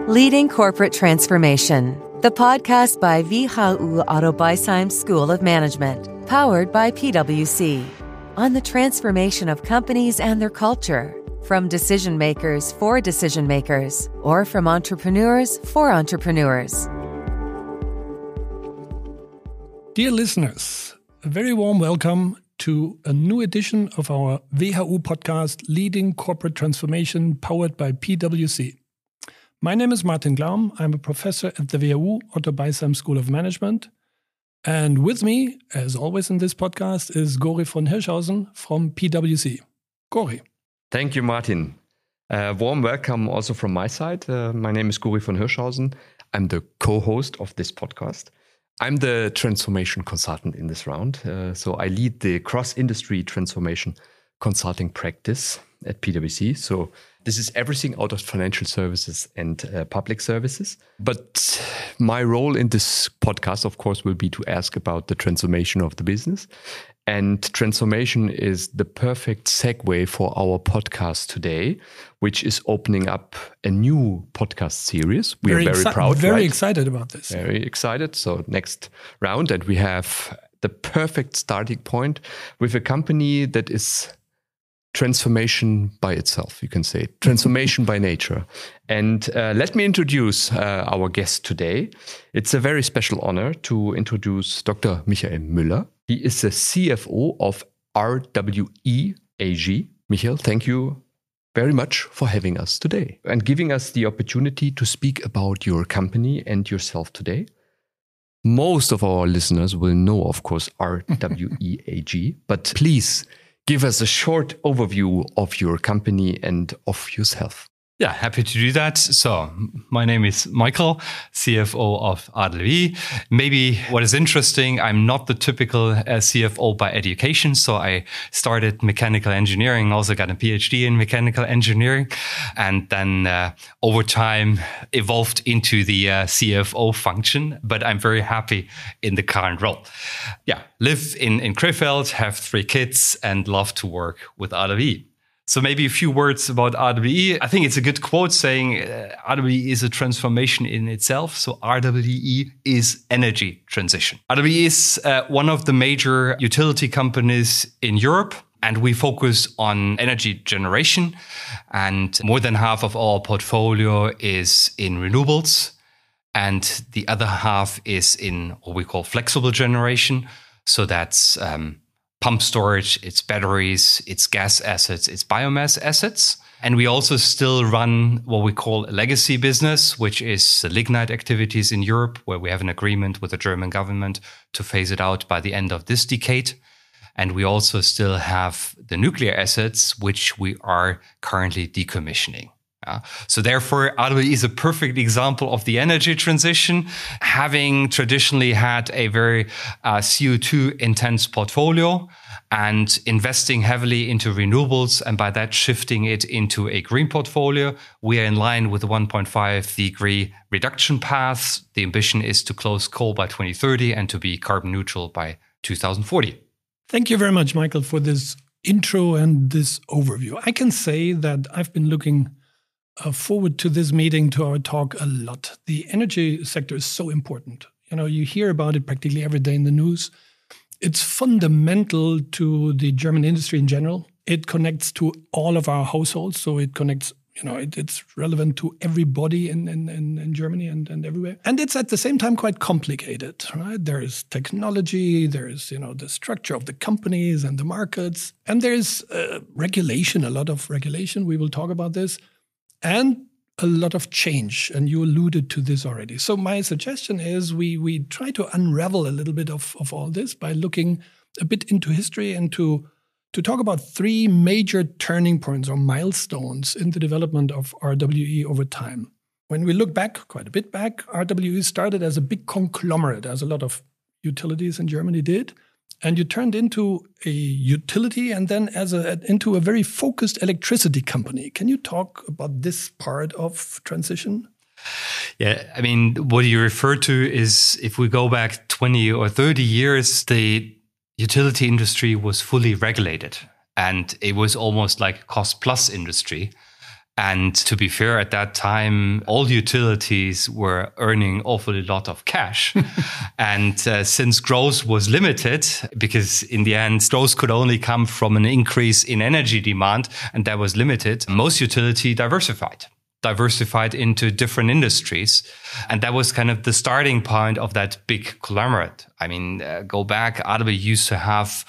Leading Corporate Transformation, the podcast by WHU Otto Beisheim School of Management, powered by PwC, on the transformation of companies and their culture, from decision makers for decision makers, or from entrepreneurs for entrepreneurs. Dear listeners, a very warm welcome to a new edition of our WHU podcast, Leading Corporate Transformation, powered by PwC. My name is Martin Glaum. I'm a professor at the WHU Otto Beisheim School of Management. And with me, as always in this podcast, is Gori von Hirschhausen from PwC. Gori. Thank you, Martin. Warm welcome also from my side. My name is Gori von Hirschhausen. I'm the co-host of this podcast. I'm the transformation consultant in this round. So I lead the cross-industry transformation consulting practice at PwC. So this is everything out of financial services and public services. But my role in this podcast, of course, will be to ask about the transformation of the business. And transformation is the perfect segue for our podcast today, which is opening up a new podcast series. We are very proud. Very excited about this. Very excited. So next round, and we have the perfect starting point with a company that is transformation by itself, you can say. Transformation by nature. And let me introduce our guest today. It's a very special honor to introduce Dr. Michael Müller. He is the CFO of RWE AG. Michael, thank you very much for having us today and giving us the opportunity to speak about your company and yourself today. Most of our listeners will know, of course, RWE AG, but please give us a short overview of your company and of yourself. Yeah, happy to do that. So my name is Michael, CFO of RWE. Maybe what is interesting, I'm not the typical CFO by education. So I started mechanical engineering, also got a PhD in mechanical engineering, and then over time evolved into the CFO function. But I'm very happy in the current role. Yeah, live in Krefeld, have 3 kids, and love to work with RWE. So maybe a few words about RWE. I think it's a good quote saying RWE is a transformation in itself. So RWE is energy transition. RWE is one of the major utility companies in Europe, and we focus on energy generation. And more than half of our portfolio is in renewables, and the other half is in what we call flexible generation. So that's pump storage, it's batteries, it's gas assets, it's biomass assets. And we also still run what we call a legacy business, which is the lignite activities in Europe, where we have an agreement with the German government to phase it out by the end of this decade. And we also still have the nuclear assets, which we are currently decommissioning. So therefore, RWE is a perfect example of the energy transition, having traditionally had a very CO2 intense portfolio and investing heavily into renewables, and by that shifting it into a green portfolio. We are in line with the 1.5 degree reduction path. The ambition is to close coal by 2030 and to be carbon neutral by 2040. Thank you very much, Michael, for this intro and this overview. I can say that I've been looking forward to this meeting, to our talk a lot. The energy sector is so important. You know, you hear about it practically every day in the news. It's fundamental to the German industry in general. It connects to all of our households. So it connects, it's relevant to everybody in Germany and everywhere. And it's at the same time quite complicated, right? There is technology, there is, the structure of the companies and the markets. And there's regulation, a lot of regulation. We will talk about this. And a lot of change, and you alluded to this already. So my suggestion is we try to unravel a little bit of all this by looking a bit into history and to talk about 3 major turning points or milestones in the development of RWE over time. When we look back, quite a bit back, RWE started as a big conglomerate, as a lot of utilities in Germany did. And you turned into a utility and then into a very focused electricity company. Can you talk about this part of transition? Yeah, I mean, what you refer to is if we go back 20 or 30 years, the utility industry was fully regulated and it was almost like a cost plus industry. And to be fair, at that time, all utilities were earning awfully lot of cash. And since growth was limited, because in the end, growth could only come from an increase in energy demand, and that was limited, most utility diversified into different industries. And that was kind of the starting point of that big conglomerate. I mean, go back, RWE used to have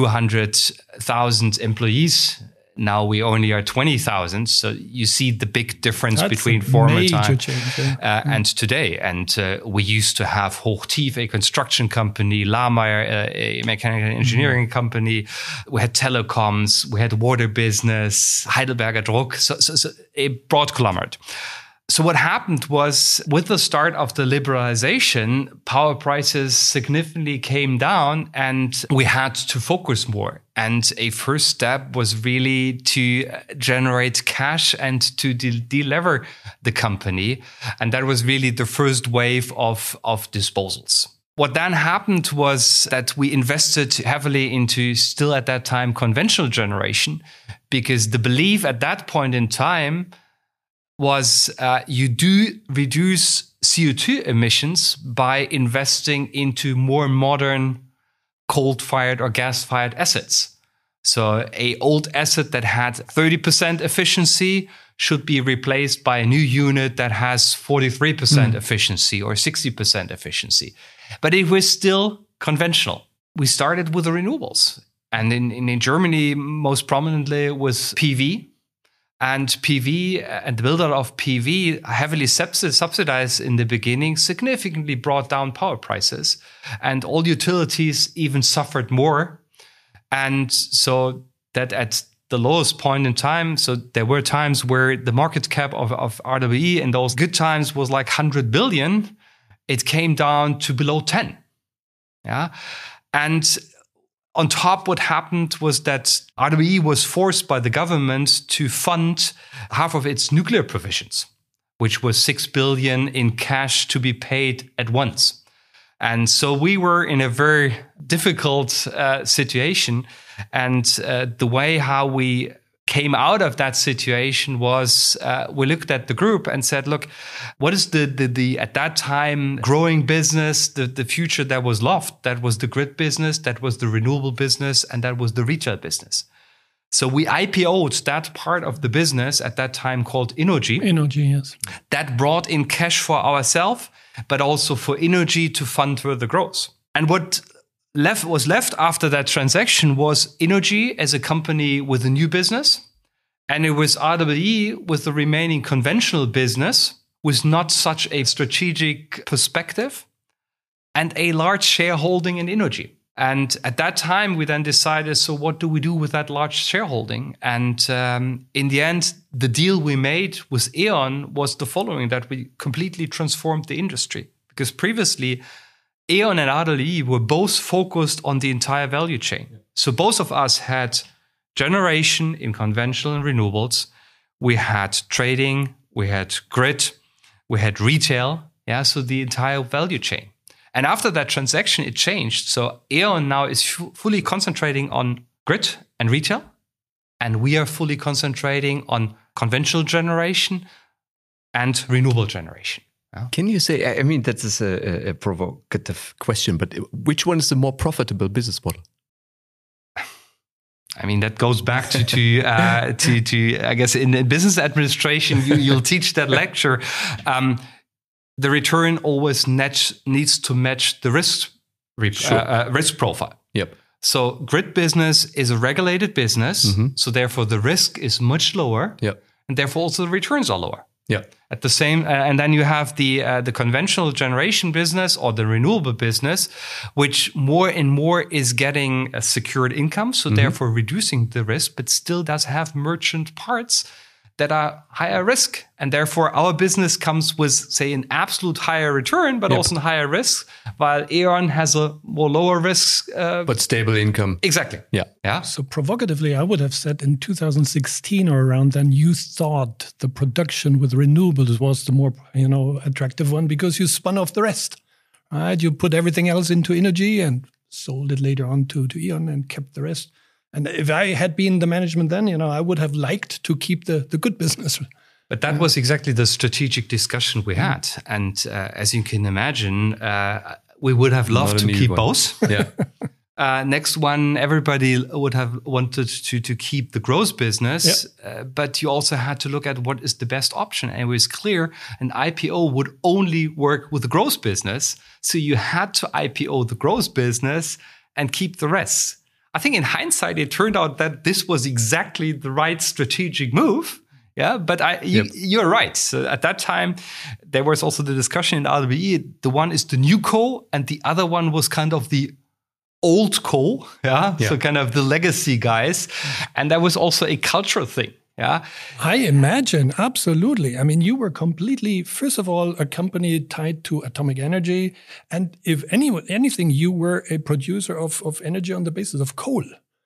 200,000 employees. Now we only are 20,000. So you see the big difference between former time and today. And we used to have Hochtief, a construction company, Lahmeyer, a mechanical engineering company. We had telecoms, we had water business, Heidelberger Druck, so a broad conglomerate. So what happened was, with the start of the liberalization, power prices significantly came down and we had to focus more. And a first step was really to generate cash and to delever the company. And that was really the first wave of disposals. What then happened was that we invested heavily into, still at that time, conventional generation, because the belief at that point in time was you do reduce CO2 emissions by investing into more modern coal-fired or gas-fired assets. So an old asset that had 30% efficiency should be replaced by a new unit that has 43% efficiency or 60% efficiency. But it was still conventional. We started with the renewables. And in Germany, most prominently was PV. And PV and the build-out of PV, heavily subsidized in the beginning, significantly brought down power prices. And all utilities even suffered more. And so that at the lowest point in time, so there were times where the market cap of RWE in those good times was like 100 billion. It came down to below 10. Yeah. And on top, what happened was that RWE was forced by the government to fund half of its nuclear provisions, which was 6 billion in cash to be paid at once. And so we were in a very difficult situation. And the way how we came out of that situation was we looked at the group and said, look, what is the at that time growing business, the future that was left? That was the grid business, that was the renewable business, and that was the retail business. So we IPO'd that part of the business at that time called Innogy. Innogy, yes. That brought in cash for ourselves, but also for Innogy to fund further growth. And what was left after that transaction was Innogy as a company with a new business, and it was RWE with the remaining conventional business with not such a strategic perspective and a large shareholding in Innogy. And at that time, we then decided, so what do we do with that large shareholding? And in the end, the deal we made with E.ON was the following, that we completely transformed the industry. Because previously, E.ON and RWE were both focused on the entire value chain. Yeah. So both of us had generation in conventional and renewables. We had trading, we had grid, we had retail. Yeah, so the entire value chain. And after that transaction, it changed. So E.ON now is fully concentrating on grid and retail. And we are fully concentrating on conventional generation and renewable generation. Yeah. Can you say, I mean, that is a provocative question, but which one is the more profitable business model? I mean, that goes back to I guess, in business administration, you'll teach that lecture. The return always needs to match the risk profile. Yep. So grid business is a regulated business. Mm-hmm. So therefore, the risk is much lower. Yep. And therefore, also the returns are lower. Yeah. At the same, and then you have the conventional generation business or the renewable business, which more and more is getting a secured income, so therefore reducing the risk, but still does have merchant parts that are higher risk, and therefore our business comes with, say, an absolute higher return, but also a higher risk, while E.ON has a more lower risk, but stable income. Exactly. Yeah. So provocatively, I would have said in 2016 or around then, you thought the production with renewables was the more, attractive one because you spun off the rest, right? You put everything else into Innogy and sold it later on to E.ON and kept the rest. And if I had been the management then, I would have liked to keep the good business. But that was exactly the strategic discussion we had. And as you can imagine, we would have loved to keep both. Yeah. Next one, everybody would have wanted to keep the growth business, but you also had to look at what is the best option. And it was clear an IPO would only work with the growth business. So you had to IPO the growth business and keep the rest. I think in hindsight, it turned out that this was exactly the right strategic move. Yeah, but you're right. So at that time, there was also the discussion in RWE. The one is the new co, and the other one was kind of the old co. Yeah, so kind of the legacy guys, and that was also a cultural thing. Yeah, I imagine, absolutely. I mean, you were completely, first of all, a company tied to atomic energy, and if anything, you were a producer of energy on the basis of coal.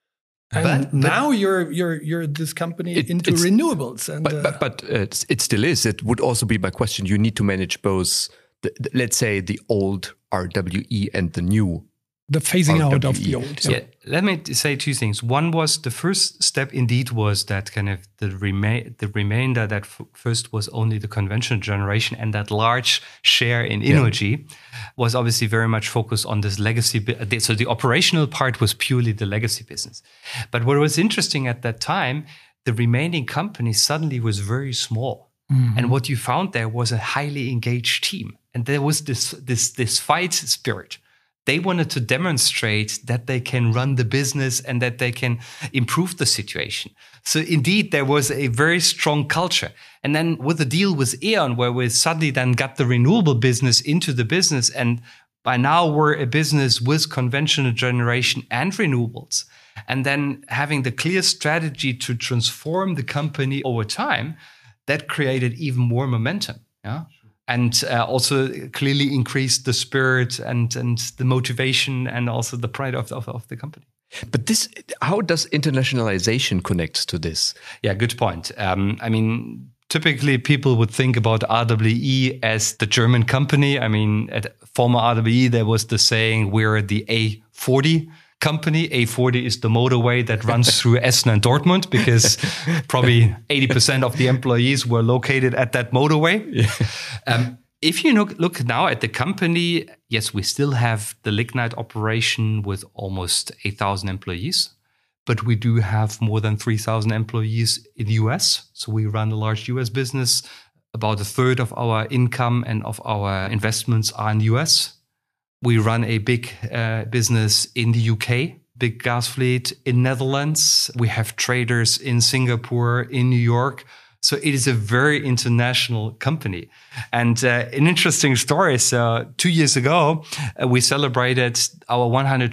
And now you're this company into renewables. And, but it still is. It would also be my question. You need to manage both, let's say, the old RWE and the new. The phasing out of the old. Yeah. Let me say two things. One was the first step indeed was that kind of the remainder that first was only the conventional generation, and that large share in Innogy was obviously very much focused on this legacy. So the operational part was purely the legacy business. But what was interesting at that time, the remaining company suddenly was very small. Mm-hmm. And what you found there was a highly engaged team. And there was this fight spirit. They wanted to demonstrate that they can run the business and that they can improve the situation. So indeed, there was a very strong culture. And then with the deal with E.ON, where we suddenly then got the renewable business into the business, and by now we're a business with conventional generation and renewables, and then having the clear strategy to transform the company over time, that created even more momentum. Yeah. And also clearly increased the spirit and the motivation and also the pride of the company. But how does internationalization connect to this? Yeah, good point. I mean, typically people would think about RWE as the German company. I mean, at former RWE, there was the saying, we're the A40 company. A40 is the motorway that runs through Essen and Dortmund, because probably 80% of the employees were located at that motorway. Yeah. If you look now at the company, yes, we still have the lignite operation with almost 8,000 employees, but we do have more than 3,000 employees in the US. So we run a large US business. About a third of our income and of our investments are in the US. We run a big business in the UK, big gas fleet in Netherlands. We have traders in Singapore, in New York. So it is a very international company. And an interesting story is 2 years ago, we celebrated our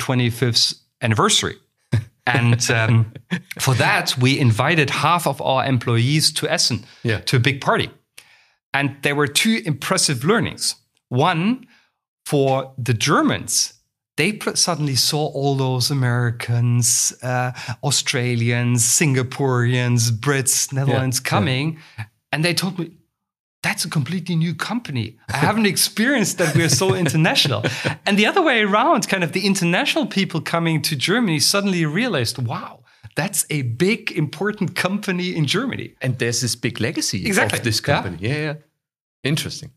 125th anniversary. And for that, we invited half of our employees to Essen, to a big party. And there were two impressive learnings. One, for the Germans, they suddenly saw all those Americans, Australians, Singaporeans, Brits, Netherlands coming. And they told me, that's a completely new company. I haven't experienced that we're so international. And the other way around, kind of the international people coming to Germany suddenly realized, wow, that's a big, important company in Germany. And there's this big legacy of this company. Yeah. Interesting.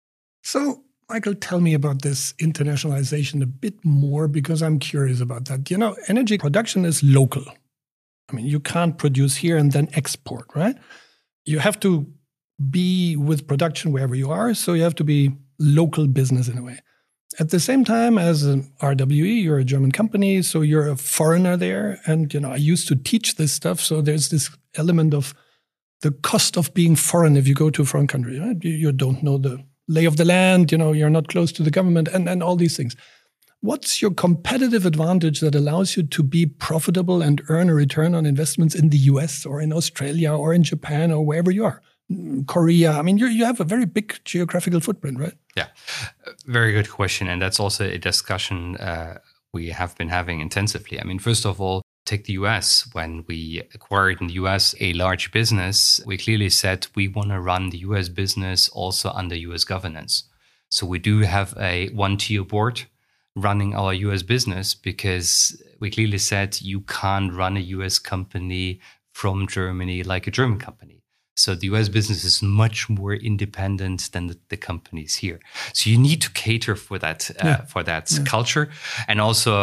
So, Michael, tell me about this internationalization a bit more, because I'm curious about that. You know, energy production is local. I mean, you can't produce here and then export, right? You have to be with production wherever you are, so you have to be local business in a way. At the same time, as an RWE, you're a German company, so you're a foreigner there. And, you know, I used to teach this stuff, so there's this element of the cost of being foreign if you go to a foreign country. Right? You don't know the lay of the land, you know, you're not close to the government and all these things. What's your competitive advantage that allows you to be profitable and earn a return on investments in the US or in Australia or in Japan or wherever you are? Korea. I mean, you have a very big geographical footprint, right? Yeah, very good question. And that's also a discussion we have been having intensively. I mean, first of all, take the US. When we acquired in the US a large business, we clearly said we want to run the US business also under US governance. So we do have a one-tier board running our US business, because we clearly said you can't run a US company from Germany like a German company. So the US business is much more independent than the companies here. So you need to cater for that culture. And also,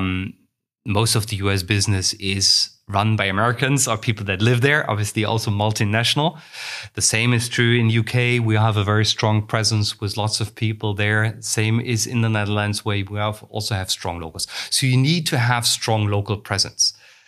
most of the US business is run by Americans or people that live there, obviously also multinational. The same is true in UK. We have a very strong presence with lots of people there. Same is in the Netherlands, where we also have strong locals. So you need to have strong local presence.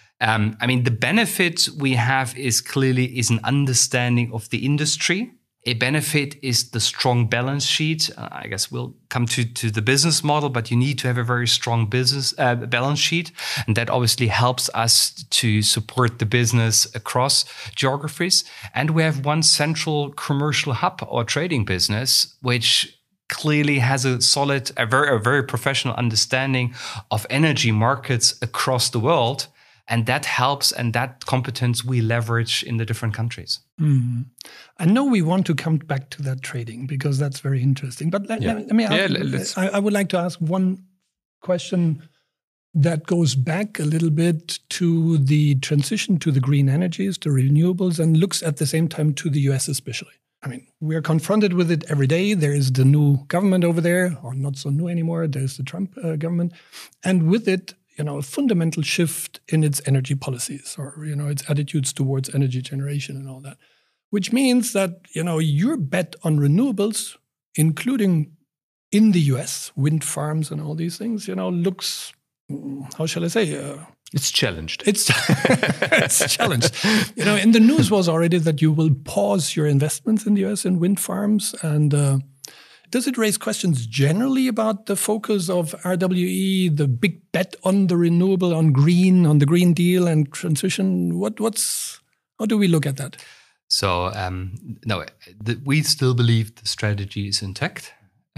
The benefit we have is an understanding of the industry. A benefit is the strong balance sheet. I guess we'll come to the business model, but you need to have a very strong business balance sheet. And that obviously helps us to support the business across geographies. And we have one central commercial hub or trading business, which clearly has a very professional understanding of energy markets across the world. And that helps, and that competence we leverage in the different countries. Mm-hmm. I know we want to come back to that trading because that's very interesting. But let me ask, I would like to ask one question that goes back a little bit to the transition to the green energies, to renewables, and looks at the same time to the US especially. We are confronted with it every day. There is the new government over there, or not so new anymore. There's the Trump government. And with it, a fundamental shift in its energy policies or, its attitudes towards energy generation and all that, which means that, your bet on renewables, including in the US, wind farms and all these things, looks, how shall I say? It's challenged. It's challenged. In the news was already that you will pause your investments in the US in wind farms. And does it raise questions generally about the focus of RWE, the big bet on the renewable, on the Green Deal and transition? How do we look at that? So, we still believe the strategy is intact.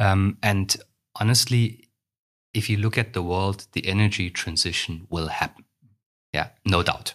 And honestly, if you look at the world, the energy transition will happen. Yeah, no doubt.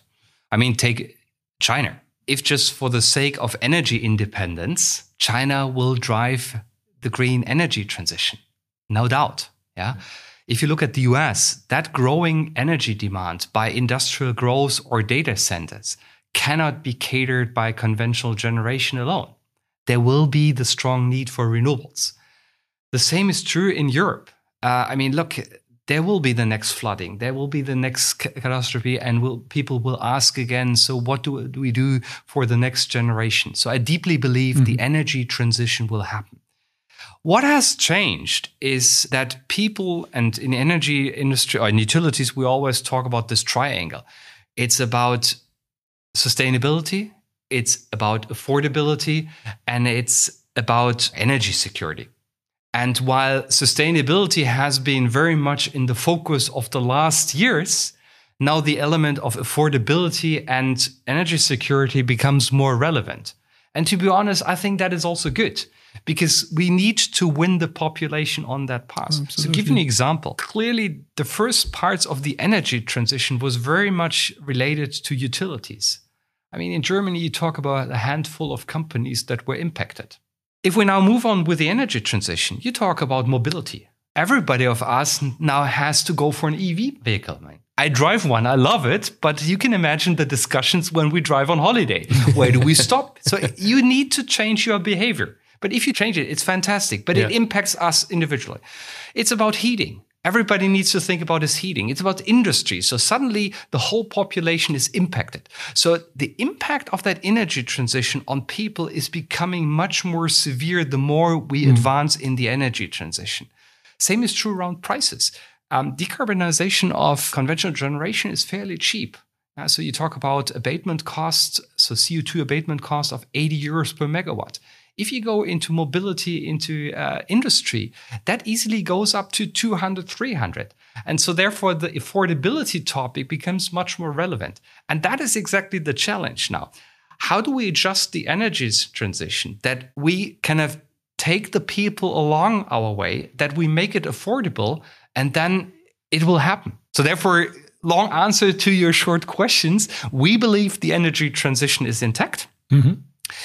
Take China. If just for the sake of energy independence, China will drive the green energy transition, no doubt. Yeah. If you look at the US, that growing energy demand by industrial growth or data centers cannot be catered by conventional generation alone. There will be the strong need for renewables. The same is true in Europe. Look, there will be the next flooding, there will be the next catastrophe, and people will ask again, so what do we do for the next generation? So I deeply believe the energy transition will happen. What has changed is that people, and in the energy industry or in utilities, we always talk about this triangle. It's about sustainability, it's about affordability, and it's about energy security. And while sustainability has been very much in the focus of the last years, now the element of affordability and energy security becomes more relevant. And to be honest, I think that is also good, because we need to win the population on that path. Absolutely. So give you an example. Clearly, the first parts of the energy transition was very much related to utilities. In Germany, you talk about a handful of companies that were impacted. If we now move on with the energy transition, you talk about mobility. Everybody of us now has to go for an EV vehicle. I drive one, I love it, but you can imagine the discussions when we drive on holiday. Where do we stop? So you need to change your behavior. But if you change it, it's fantastic. But it impacts us individually. It's about heating. Everybody needs to think about his heating. It's about industry. So suddenly the whole population is impacted. So the impact of that energy transition on people is becoming much more severe the more we advance in the energy transition. Same is true around prices. Decarbonization of conventional generation is fairly cheap. So you talk about abatement costs, so CO2 abatement cost of 80 euros per megawatt. If you go into mobility, into industry, that easily goes up to 200, 300. And so therefore, the affordability topic becomes much more relevant. And that is exactly the challenge now. How do we adjust the energy transition that we kind of take the people along our way, that we make it affordable, and then it will happen? So therefore, long answer to your short questions, we believe the energy transition is intact.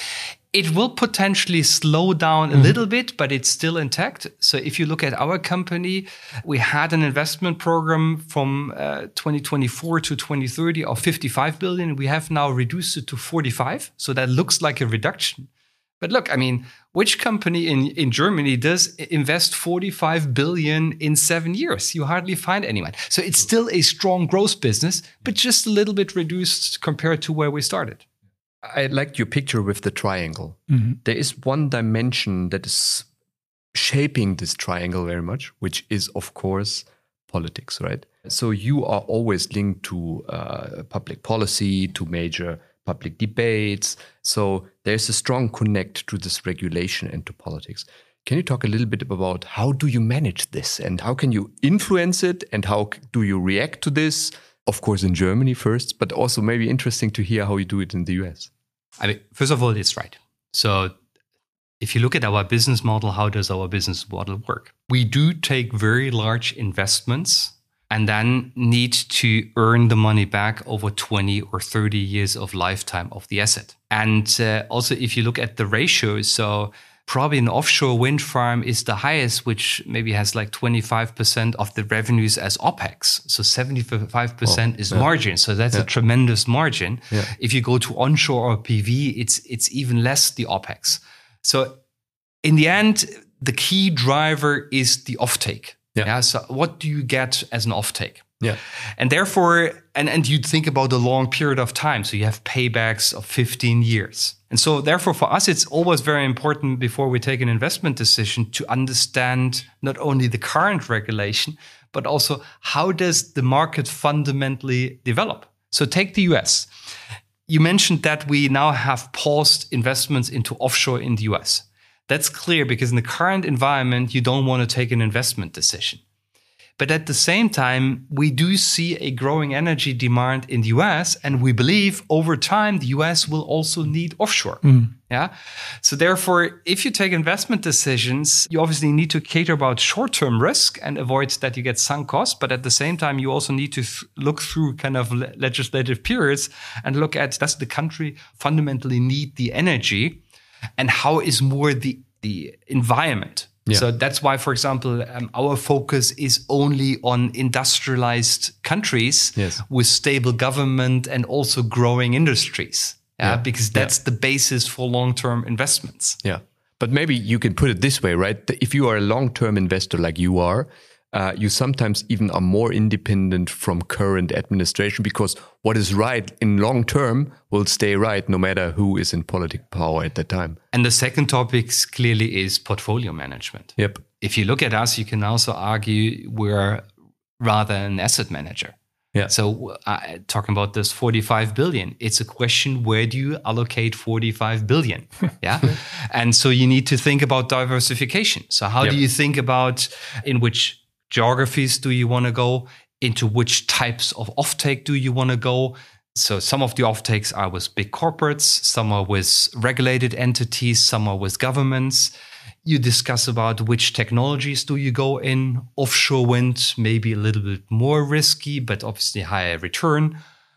It will potentially slow down a little bit, but it's still intact. So if you look at our company, we had an investment program from 2024 to 2030 of 55 billion. We have now reduced it to 45. So that looks like a reduction. But look, I mean, which company in Germany does invest 45 billion in 7 years? You hardly find anyone. So it's still a strong growth business, but just a little bit reduced compared to where we started. I liked your picture with the triangle. Mm-hmm. There is one dimension that is shaping this triangle very much, which is, of course, politics, right? So you are always linked to public policy, to major public debates. So there's a strong connect to this regulation and to politics. Can you talk a little bit about how do you manage this and how can you influence it and how do you react to this? Of course, in Germany first, but also maybe interesting to hear how you do it in the US. I mean, first of all, it's right. So if you look at our business model, how does our business model work? We do take very large investments and then need to earn the money back over 20 or 30 years of lifetime of the asset. And also, if you look at the ratios, so probably an offshore wind farm is the highest, which maybe has like 25% of the revenues as OPEX. So 75% is margin. So that's a tremendous margin. Yeah. If you go to onshore or PV, it's even less the OPEX. So in the end, the key driver is the offtake. Yeah. So what do you get as an offtake? Yeah. And therefore, and you think about the long period of time. So you have paybacks of 15 years. And so therefore, for us, it's always very important before we take an investment decision to understand not only the current regulation, but also how does the market fundamentally develop? So take the US. You mentioned that we now have paused investments into offshore in the US. That's clear because in the current environment, you don't want to take an investment decision. But at the same time, we do see a growing energy demand in the US, and we believe over time, the US will also need offshore. Yeah. So therefore, if you take investment decisions, you obviously need to cater about short-term risk and avoid that you get sunk costs. But at the same time, you also need to look through kind of legislative periods and look at, does the country fundamentally need the energy? And how is more the environment? Yeah. So that's why, for example, our focus is only on industrialized countries with stable government and also growing industries. Because that's the basis for long-term investments. Yeah. But maybe you can put it this way, right? If you are a long-term investor like you are, you sometimes even are more independent from current administration because what is right in long term will stay right no matter who is in political power at that time. And the second topic clearly is portfolio management. Yep. If you look at us, you can also argue we're rather an asset manager. Yeah. So talking about this 45 billion, it's a question, where do you allocate 45 billion? Yeah. And so you need to think about diversification. So how do you think about in which geographies do you want to go? Into which types of offtake do you want to go? So some of the offtakes are with big corporates, some are with regulated entities, some are with governments. You discuss about which technologies do you go in. Offshore wind, maybe a little bit more risky, but obviously higher return.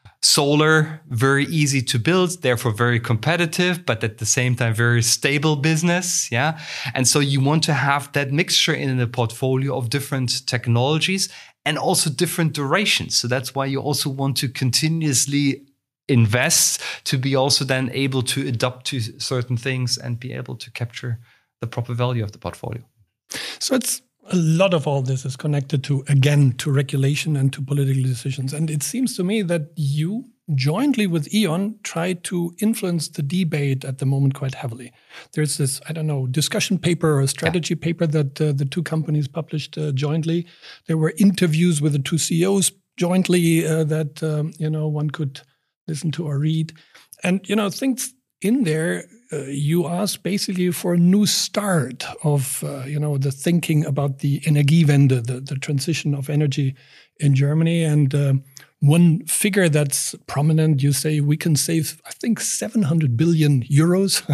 Solar, very easy to build, therefore very competitive, but at the same time, very stable business. Yeah. And so you want to have that mixture in the portfolio of different technologies and also different durations. So that's why you also want to continuously invest to be also then able to adapt to certain things and be able to capture the proper value of the portfolio. So it's a lot of all this is connected to, again, to regulation and to political decisions. And it seems to me that you, jointly with E.ON, try to influence the debate at the moment quite heavily. There's this, discussion paper or strategy paper that the two companies published jointly. There were interviews with the two CEOs jointly that, one could listen to or read. And, things in there, you ask basically for a new start of, the thinking about the Energiewende, the transition of energy in Germany. And one figure that's prominent, you say we can save, I think, 700 billion euros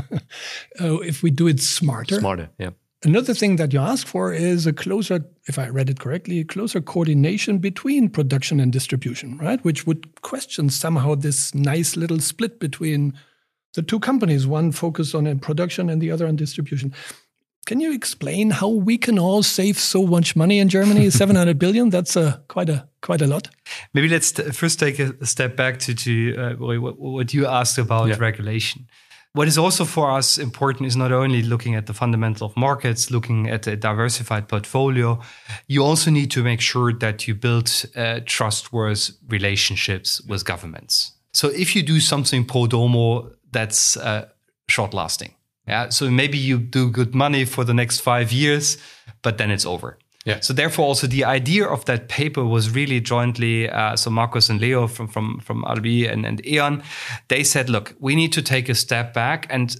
if we do it smarter. Smarter, yeah. Another thing that you ask for is a closer, if I read it correctly, a closer coordination between production and distribution, right? Which would question somehow this nice little split between the two companies, one focused on production and the other on distribution. Can you explain how we can all save so much money in Germany? 700 billion, that's quite a lot. Maybe let's first take a step back to what you asked about regulation. What is also for us important is not only looking at the fundamental of markets, looking at a diversified portfolio, you also need to make sure that you build trustworthy relationships with governments. So if you do something pro domo, that's short lasting. Yeah, so maybe you do good money for the next 5 years, but then it's over. Yeah. So therefore, also the idea of that paper was really jointly. So Markus and Leo from RLB and E.ON, they said, look, we need to take a step back and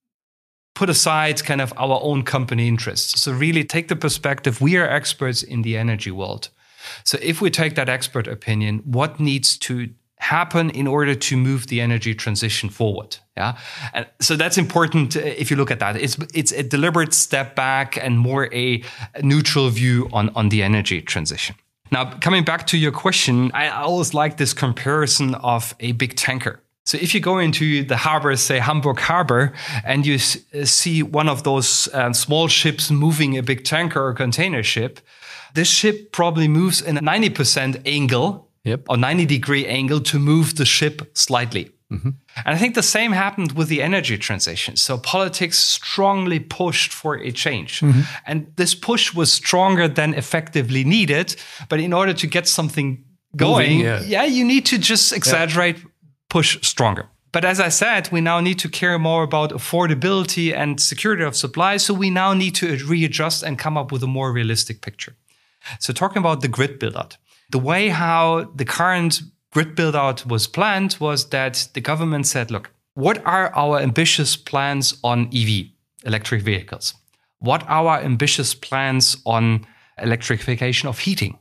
put aside kind of our own company interests. So really take the perspective, we are experts in the energy world. So if we take that expert opinion, what needs to happen in order to move the energy transition forward? Yeah, and so that's important. If you look at that, it's a deliberate step back and more a neutral view on the energy transition. Now, coming back to your question, I always like this comparison of a big tanker. So if you go into the harbor, say Hamburg Harbor, and you see one of those small ships moving a big tanker or container ship, this ship probably moves in a 90% angle. Yep. Or 90-degree angle to move the ship slightly. Mm-hmm. And I think the same happened with the energy transition. So politics strongly pushed for a change. Mm-hmm. And this push was stronger than effectively needed. But in order to get something going, you need to just exaggerate, push stronger. But as I said, we now need to care more about affordability and security of supply. So we now need to readjust and come up with a more realistic picture. So talking about the grid build-out. The way how the current grid build-out was planned was that the government said, look, what are our ambitious plans on EV, electric vehicles? What are our ambitious plans on electrification of heating?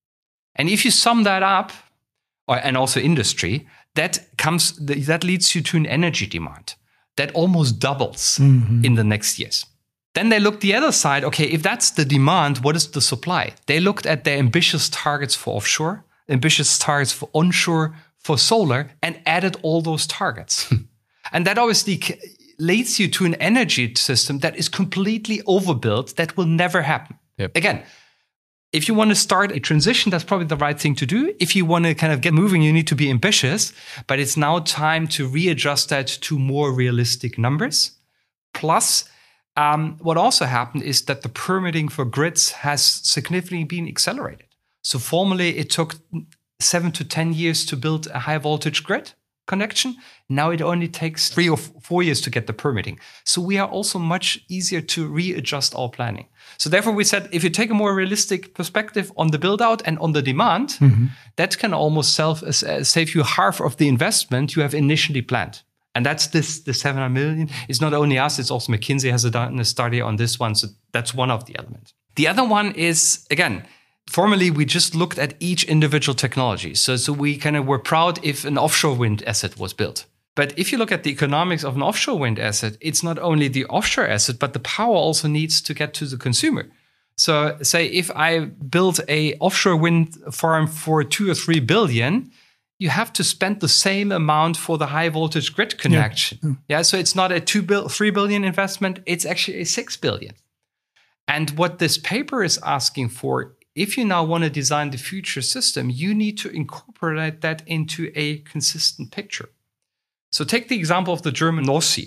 And if you sum that up, and also industry, that leads you to an energy demand that almost doubles in the next years. Then they looked the other side. Okay, if that's the demand, what is the supply? They looked at their ambitious targets for offshore, ambitious targets for onshore, for solar, and added all those targets. And that obviously leads you to an energy system that is completely overbuilt, that will never happen. Yep. Again, if you want to start a transition, that's probably the right thing to do. If you want to kind of get moving, you need to be ambitious. But it's now time to readjust that to more realistic numbers. Plus, what also happened is that the permitting for grids has significantly been accelerated. So formerly, it took 7 to 10 years to build a high voltage grid connection. Now it only takes 3 or 4 years to get the permitting. So we are also much easier to readjust our planning. So therefore, we said, if you take a more realistic perspective on the build out and on the demand, that can almost save you half of the investment you have initially planned. And that's the 700 million. It's not only us, it's also McKinsey has done a study on this one. So that's one of the elements. The other one is, again, formerly we just looked at each individual technology. So we kind of were proud if an offshore wind asset was built. But if you look at the economics of an offshore wind asset, it's not only the offshore asset, but the power also needs to get to the consumer. So say if I build a offshore wind farm for 2 or 3 billion, you have to spend the same amount for the high voltage grid connection. Yeah. So it's not a 3 billion investment. It's actually a 6 billion. And what this paper is asking for, if you now want to design the future system, you need to incorporate that into a consistent picture. So take the example of the German North Sea.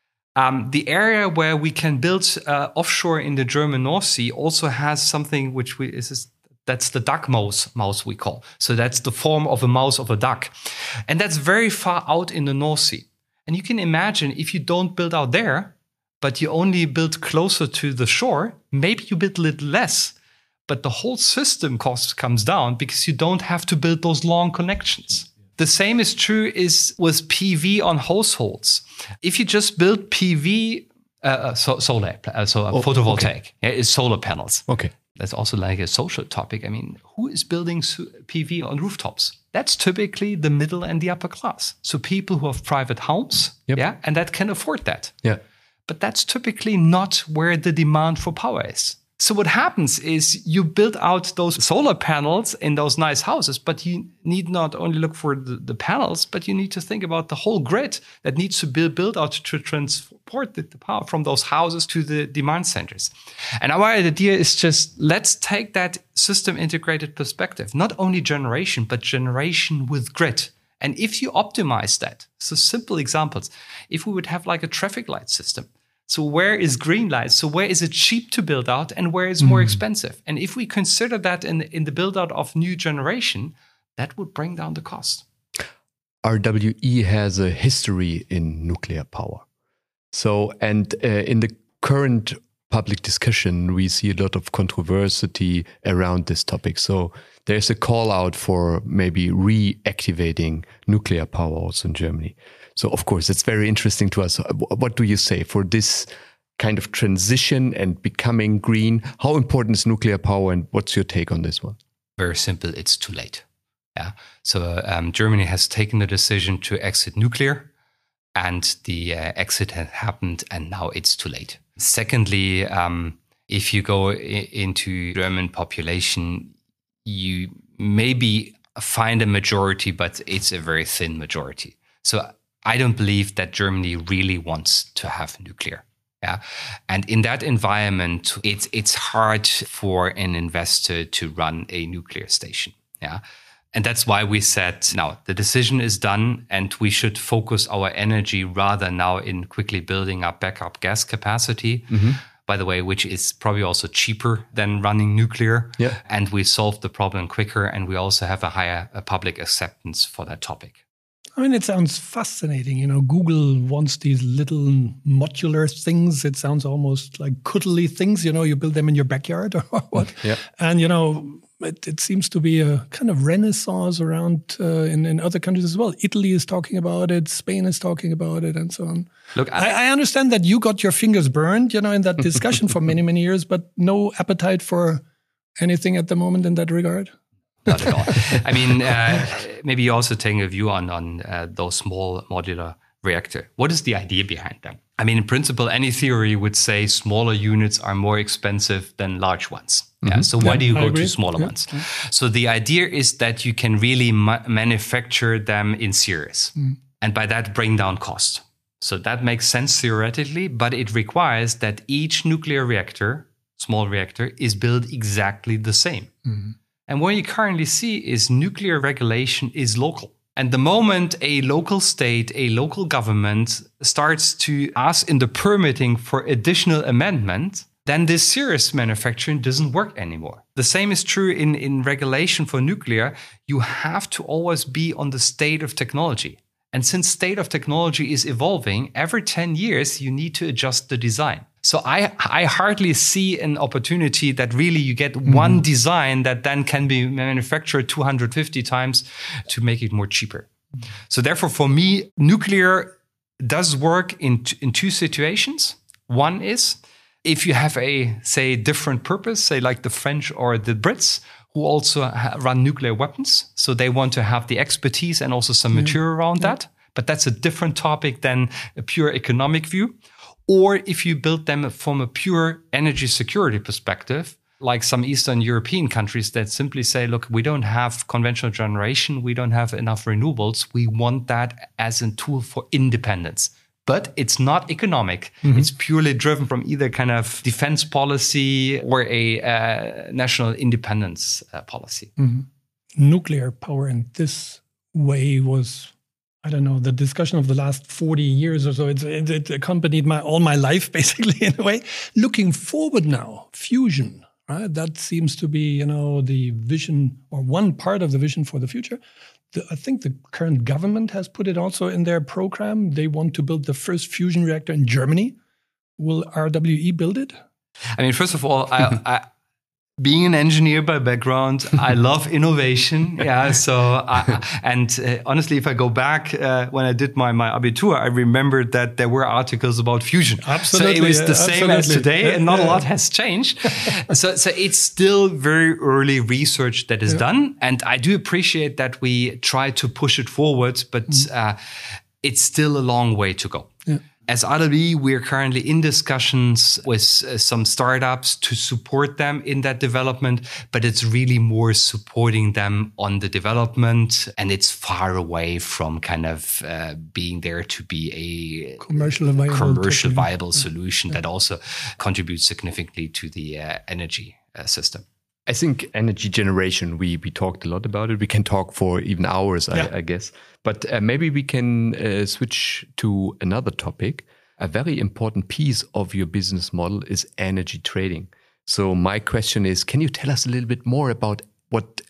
The area where we can build offshore in the German North Sea also has something which that's the duck mouse we call. So that's the form of a mouse of a duck. And that's very far out in the North Sea. And you can imagine if you don't build out there, but you only build closer to the shore, maybe you build a little less, but the whole system cost comes down because you don't have to build those long connections. The same is true with PV on households. If you just build PV, solar, photovoltaic, it's solar panels. Okay. That's also like a social topic. I mean, who is building PV on rooftops? That's typically the middle and the upper class. So people who have private homes, and that can afford that. Yeah. But that's typically not where the demand for power is. So what happens is you build out those solar panels in those nice houses, but you need not only look for the panels, but you need to think about the whole grid that needs to be built out to transport the power from those houses to the demand centers. And our idea is just, let's take that system integrated perspective, not only generation, but generation with grid. And if you optimize that, so simple examples, if we would have like a traffic light system, so where is green light? So where is it cheap to build out and where is more expensive? And if we consider that in the build out of new generation, that would bring down the cost. RWE has a history in nuclear power. So, and in the current public discussion, we see a lot of controversy around this topic. So there's a call out for maybe reactivating nuclear power also in Germany. So, of course, it's very interesting to us. What do you say for this kind of transition and becoming green? How important is nuclear power and what's your take on this one? Very simple. It's too late. Yeah. So Germany has taken the decision to exit nuclear and the exit has happened and now it's too late. Secondly, if you go into German population, you maybe find a majority, but it's a very thin majority. So I don't believe that Germany really wants to have nuclear. Yeah. And in that environment, it's hard for an investor to run a nuclear station. Yeah. And that's why we said, now the decision is done and we should focus our energy rather now in quickly building up backup gas capacity, by the way, which is probably also cheaper than running nuclear. Yeah. And we solve the problem quicker and we also have a higher public acceptance for that topic. I mean, it sounds fascinating. You know, Google wants these little modular things. It sounds almost like cuddly things. You know, you build them in your backyard or what. Yeah. And, you know, it seems to be a kind of renaissance around in other countries as well. Italy is talking about it. Spain is talking about it and so on. Look, I understand that you got your fingers burned, you know, in that discussion for many, many years, but no appetite for anything at the moment in that regard? Not at all. I mean, maybe you're also taking a view on those small modular reactor. What is the idea behind them? I mean, in principle, any theory would say smaller units are more expensive than large ones. Yeah. So why do you go to smaller ones? Yeah. So the idea is that you can really manufacture them in series and by that bring down cost. So that makes sense theoretically, but it requires that each nuclear reactor, small reactor, is built exactly the same. And what you currently see is nuclear regulation is local. And the moment a local state, a local government starts to ask in the permitting for additional amendment, then this series manufacturing doesn't work anymore. The same is true in regulation for nuclear. You have to always be on the state of technology. And since state of technology is evolving, every 10 years, you need to adjust the design. So I hardly see an opportunity that really you get one design that then can be manufactured 250 times to make it more cheaper. So therefore, for me, nuclear does work in two situations. One is if you have a, say, different purpose, say like the French or the Brits, who also run nuclear weapons. So they want to have the expertise and also some material around that. But that's a different topic than a pure economic view. Or if you build them from a pure energy security perspective, like some Eastern European countries that simply say, look, we don't have conventional generation, we don't have enough renewables. We want that as a tool for independence. But it's not economic. It's purely driven from either kind of defense policy or a national independence policy. Nuclear power in this way was, I don't know, the discussion of the last 40 years or so. It accompanied all my life, basically, in a way. Looking forward now, fusion, right? That seems to be, you know, the vision or one part of the vision for the future. I think the current government has put it also in their program. They want to build the first fusion reactor in Germany. Will RWE build it? I mean, first of all, I being an engineer by background, I love innovation. Yeah. So, honestly, if I go back when I did my Abitur, I remembered that there were articles about fusion. Absolutely. So it was the same as today, and not a lot has changed. So it's still very early research that is done, and I do appreciate that we try to push it forward, but. it's still a long way to go. Yeah. As ADLV, we're currently in discussions with some startups to support them in that development, but it's really more supporting them on the development, and it's far away from kind of being there to be a commercial viable solution that also contributes significantly to the energy system. I think energy generation, we talked a lot about it. We can talk for even hours, I guess. But maybe we can switch to another topic. A very important piece of your business model is energy trading. So my question is, can you tell us a little bit more about what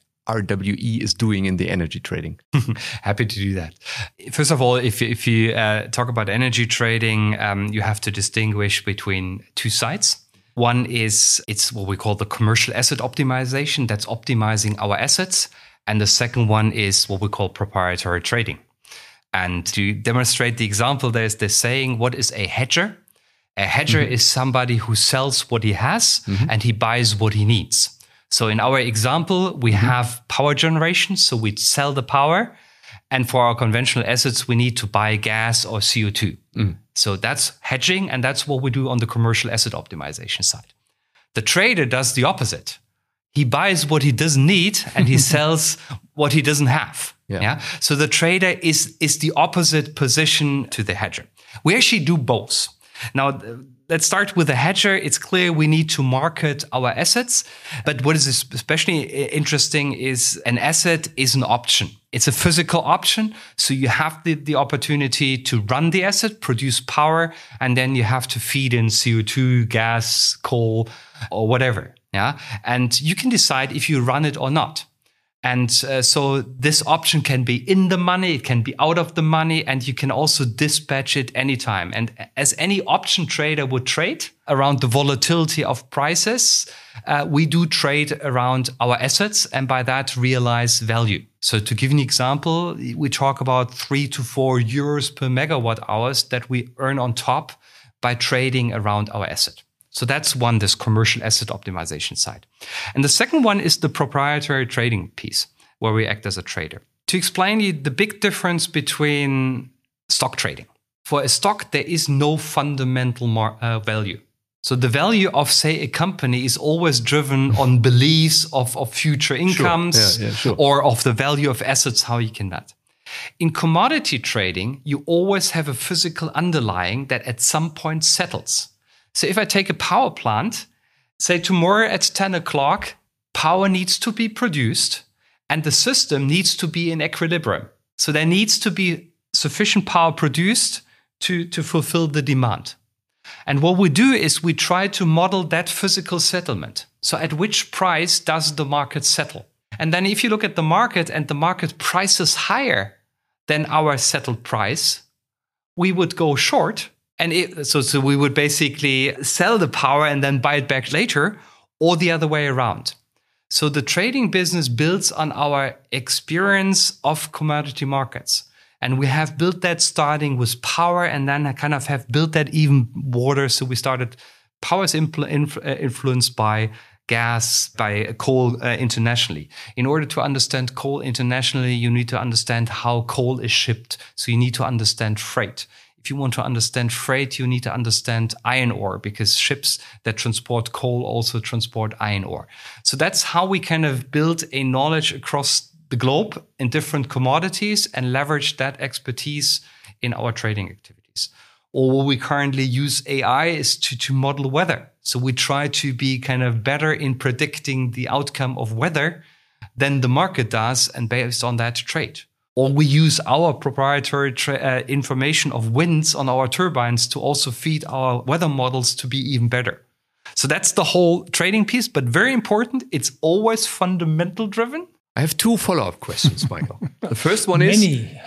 RWE is doing in the energy trading? Happy to do that. First of all, if you talk about energy trading, you have to distinguish between two sides. One is, it's what we call the commercial asset optimization. That's optimizing our assets. And the second one is what we call proprietary trading. And to demonstrate the example, there's this saying, what is a hedger? A hedger is somebody who sells what he has and he buys what he needs. So in our example, we have power generation. So we sell the power. And for our conventional assets, we need to buy gas or CO2. So that's hedging, and that's what we do on the commercial asset optimization side. The trader does the opposite. He buys what he doesn't need and he sells what he doesn't have. Yeah. So the trader is the opposite position to the hedger. We actually do both. Now, let's start with the hedger. It's clear we need to market our assets. But what is especially interesting is an asset is an option. It's a physical option. So you have the opportunity to run the asset, produce power, and then you have to feed in CO2, gas, coal, or whatever. Yeah. And you can decide if you run it or not. And so this option can be in the money, it can be out of the money, and you can also dispatch it anytime. And as any option trader would trade around the volatility of prices, we do trade around our assets and by that realize value. So to give an example, we talk about 3 to 4 euros per megawatt hours that we earn on top by trading around our asset. So that's one, this commercial asset optimization side. And the second one is the proprietary trading piece, where we act as a trader. To explain you the big difference between stock trading. For a stock, there is no fundamental value. So the value of, say, a company is always driven on beliefs of future incomes or of the value of assets, how you can that. In commodity trading, you always have a physical underlying that at some point settles. So if I take a power plant, say tomorrow at 10 o'clock, power needs to be produced and the system needs to be in equilibrium. So there needs to be sufficient power produced to fulfill the demand. And what we do is we try to model that physical settlement. So at which price does the market settle? And then if you look at the market and the market price is higher than our settled price, we would go short. And so we would basically sell the power and then buy it back later, or the other way around. So the trading business builds on our experience of commodity markets. And we have built that starting with power and then I kind of have built that even broader. So we started, power is influenced by gas, by coal internationally. In order to understand coal internationally, you need to understand how coal is shipped. So you need to understand freight. If you want to understand freight, you need to understand iron ore because ships that transport coal also transport iron ore. So that's how we kind of build a knowledge across the globe in different commodities and leverage that expertise in our trading activities. Or what we currently use AI is to model weather. So we try to be kind of better in predicting the outcome of weather than the market does and based on that trade. Or we use our proprietary information of winds on our turbines to also feed our weather models to be even better. So that's the whole trading piece, but very important. It's always fundamental driven. I have 2 follow-up questions, Michael. The first one is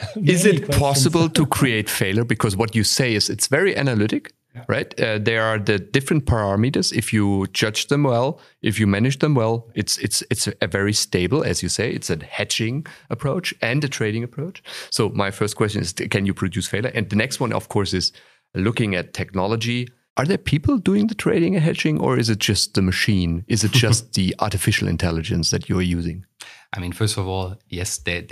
it possible to create failure? Because what you say is it's very analytic, right? There are the different parameters. If you judge them well, if you manage them well, it's a very stable, as you say, it's a hedging approach and a trading approach. So my first question is, can you produce failure? And the next one, of course, is looking at technology. Are there people doing the trading and hedging, or is it just the machine? Is it just the artificial intelligence that you're using? I mean, first of all, yes, there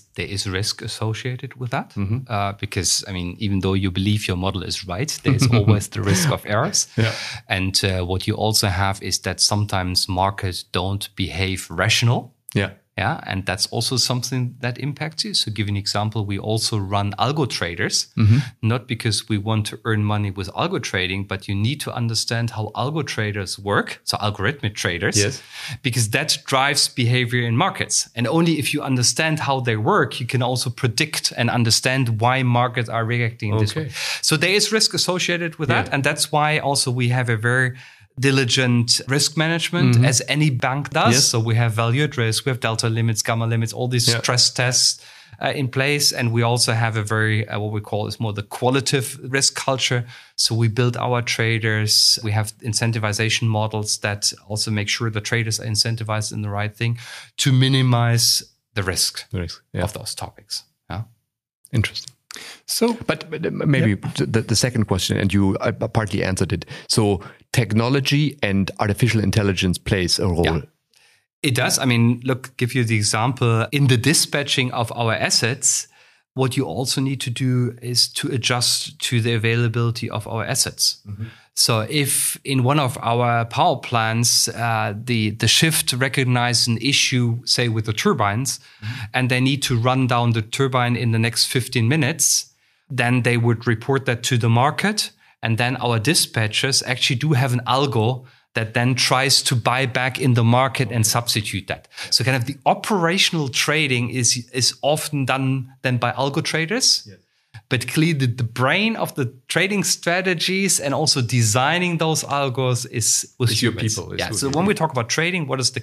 is risk associated with that, because I mean, even though you believe your model is right, there is always the risk of errors. Yeah. And what you also have is that sometimes markets don't behave rational. Yeah. Yeah, and that's also something that impacts you. So, give an example, we also run algo traders, not because we want to earn money with algo trading, but you need to understand how algo traders work, so algorithmic traders, because that drives behavior in markets. And only if you understand how they work, you can also predict and understand why markets are reacting in this way. So, there is risk associated with that, and that's why also we have a very diligent risk management as any bank does. Yes. So we have value at risk, we have delta limits, gamma limits, all these stress tests in place. And we also have a very, what we call is more the qualitative risk culture. So we build our traders. We have incentivization models that also make sure the traders are incentivized in the right thing to minimize the risk of those topics. Yeah. Interesting. So, but maybe the second question, and you partly answered it. So, technology and artificial intelligence plays a role. Yeah. It does. I mean, look, give you the example in the dispatching of our assets. What you also need to do is to adjust to the availability of our assets. So if in one of our power plants, the shift recognizes an issue, say with the turbines, and they need to run down the turbine in the next 15 minutes, then they would report that to the market. And then our dispatchers actually do have an algo that then tries to buy back in the market and substitute that. So kind of the operational trading is often done then by algo traders. Yes. But clearly the brain of the trading strategies and also designing those algos is with humans. Your people. So when we talk about trading, what is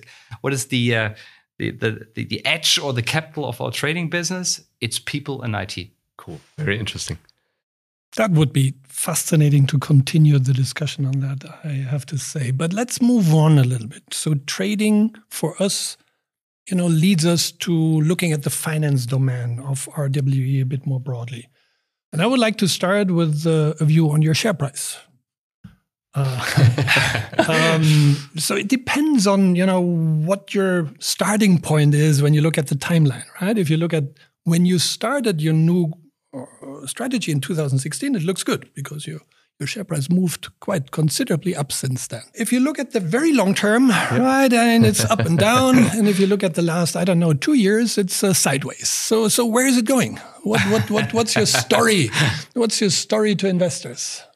the edge or the capital of our trading business? It's people and IT. Cool. Very interesting. That would be fascinating to continue the discussion on that, I have to say. But let's move on a little bit. So trading for us, leads us to looking at the finance domain of RWE a bit more broadly. And I would like to start with a view on your share price. So it depends on, what your starting point is when you look at the timeline, right? If you look at when you started your new strategy in 2016, it looks good because your share price moved quite considerably up since then. If you look at the very long term, right, and it's up and down. And if you look at the last, 2 years, it's sideways. So where is it going? What's your story? What's your story to investors?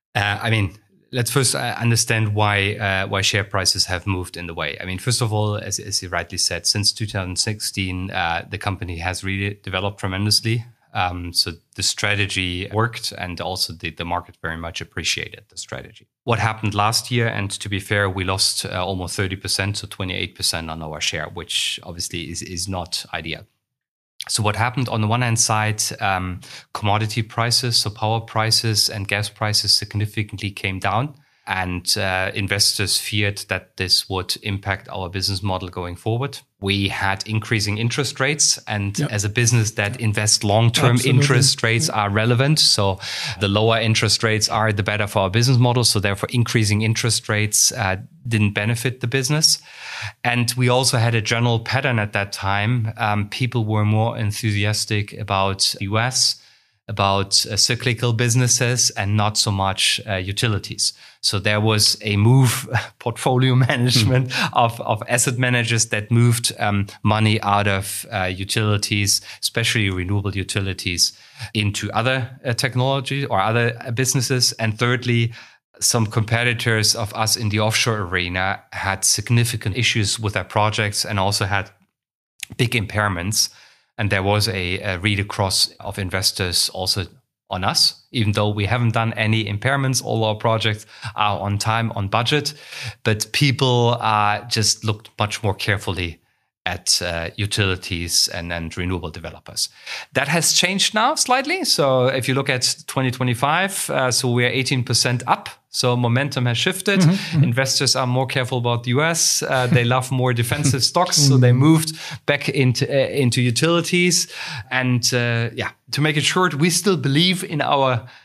Let's first understand why share prices have moved in the way. I mean, first of all, as you rightly said, since 2016, the company has really developed tremendously. So the strategy worked, and also the market very much appreciated the strategy. What happened last year, and to be fair, we lost almost 30%, so 28% on our share, which obviously is not ideal. So what happened on the one hand side, commodity prices, so power prices and gas prices significantly came down. And investors feared that this would impact our business model going forward. We had increasing interest rates, and as a business that invests long-term, interest rates are relevant. So the lower interest rates are, the better for our business model. So therefore, increasing interest rates didn't benefit the business. And we also had a general pattern at that time. People were more enthusiastic about the US, about cyclical businesses, and not so much utilities. So there was a move, portfolio management of asset managers that moved money out of utilities, especially renewable utilities, into other technology or other businesses. And thirdly, some competitors of us in the offshore arena had significant issues with their projects and also had big impairments. And there was a read across of investors also on us, even though we haven't done any impairments. All our projects are on time, on budget, but people just looked much more carefully at utilities and renewable developers. That has changed now slightly. So if you look at 2025, so we're 18% up. So momentum has shifted. Investors are more careful about the US. They love more defensive stocks. So they moved back into utilities. And to make it short, we still believe in our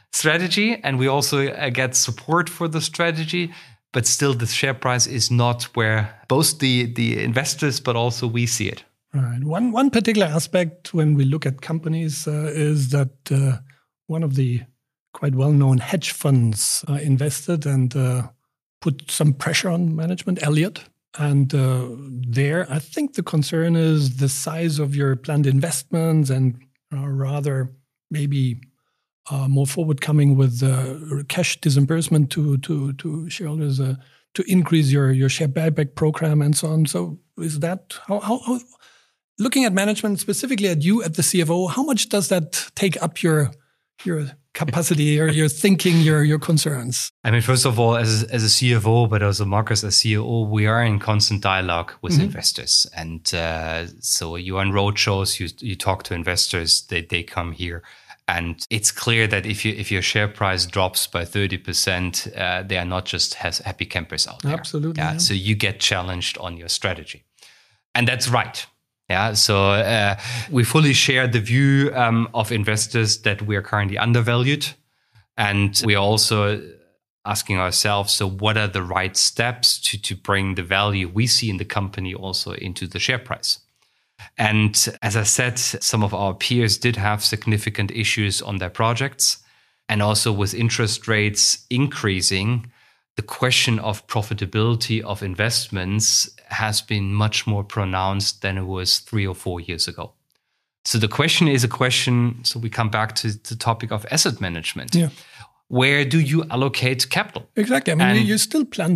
strategy, and we also get support for the strategy. But still, the share price is not where both the investors, but also we see it. Right. One particular aspect when we look at companies is that one of the quite well-known hedge funds invested and put some pressure on management, Elliott. And there, I think the concern is the size of your planned investments and rather maybe more forward-coming with cash disbursement to shareholders to increase your share buyback program and so on. So is that how looking at management, specifically at you, at the CFO, how much does that take up your capacity or your thinking, your concerns? I mean, first of all, as a CFO, but also Markus as CEO, we are in constant dialogue with investors. And so you're on road shows, you talk to investors, they come here. And it's clear that if your share price drops by 30%, they are not just happy campers out there. Absolutely. Yeah. So you get challenged on your strategy. And that's right. Yeah, so we fully share the view of investors that we are currently undervalued. And we are also asking ourselves, so what are the right steps to bring the value we see in the company also into the share price? And as I said, some of our peers did have significant issues on their projects. And also with interest rates increasing, the question of profitability of investments has been much more pronounced than it was 3 or 4 years ago. So the question is a question, so we come back to the topic of asset management. Yeah. Where do you allocate capital? Exactly. I mean, you still plan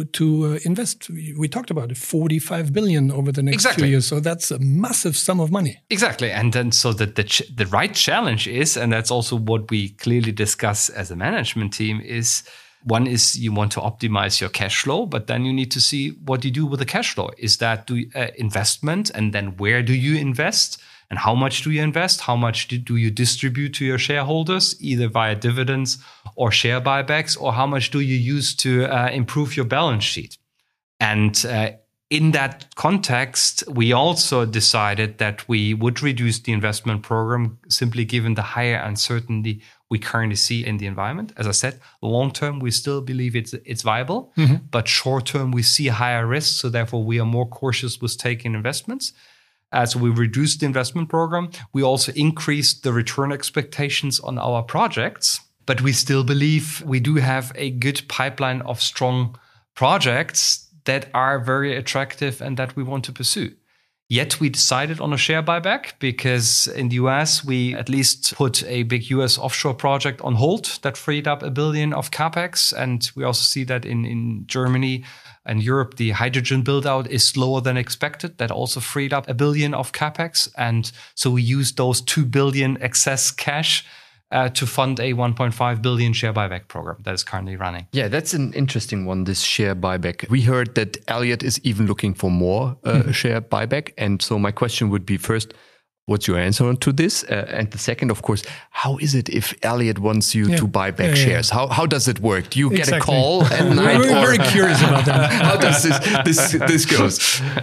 to invest. We talked about it, 45 billion over the next 2 years. So that's a massive sum of money. Exactly. And then so the right challenge is, and that's also what we clearly discuss as a management team, is one is you want to optimize your cash flow, but then you need to see what you do with the cash flow. Is that investment? And then where do you invest? And how much do you invest? How much do you distribute to your shareholders, either via dividends or share buybacks? Or how much do you use to improve your balance sheet? And in that context, we also decided that we would reduce the investment program simply given the higher uncertainty we currently see in the environment. As I said, long term, we still believe it's viable, but short term, we see higher risks. So therefore, we are more cautious with taking investments. So we reduced the investment program. We also increased the return expectations on our projects, but we still believe we do have a good pipeline of strong projects that are very attractive and that we want to pursue. Yet we decided on a share buyback because in the US, we at least put a big US offshore project on hold that freed up $1 billion of CapEx. And we also see that in Germany and Europe, the hydrogen build out is slower than expected. That also freed up $1 billion of CapEx. And so we used those 2 billion excess cash to fund a 1.5 billion share buyback program that is currently running. Yeah, that's an interesting one, this share buyback. We heard that Elliott is even looking for more share buyback. And so my question would be first, what's your answer to this? And the second, of course, how is it if Elliott wants you to buy back shares? How does it work? Do you get a call at night? We're very curious about that. How does this goes?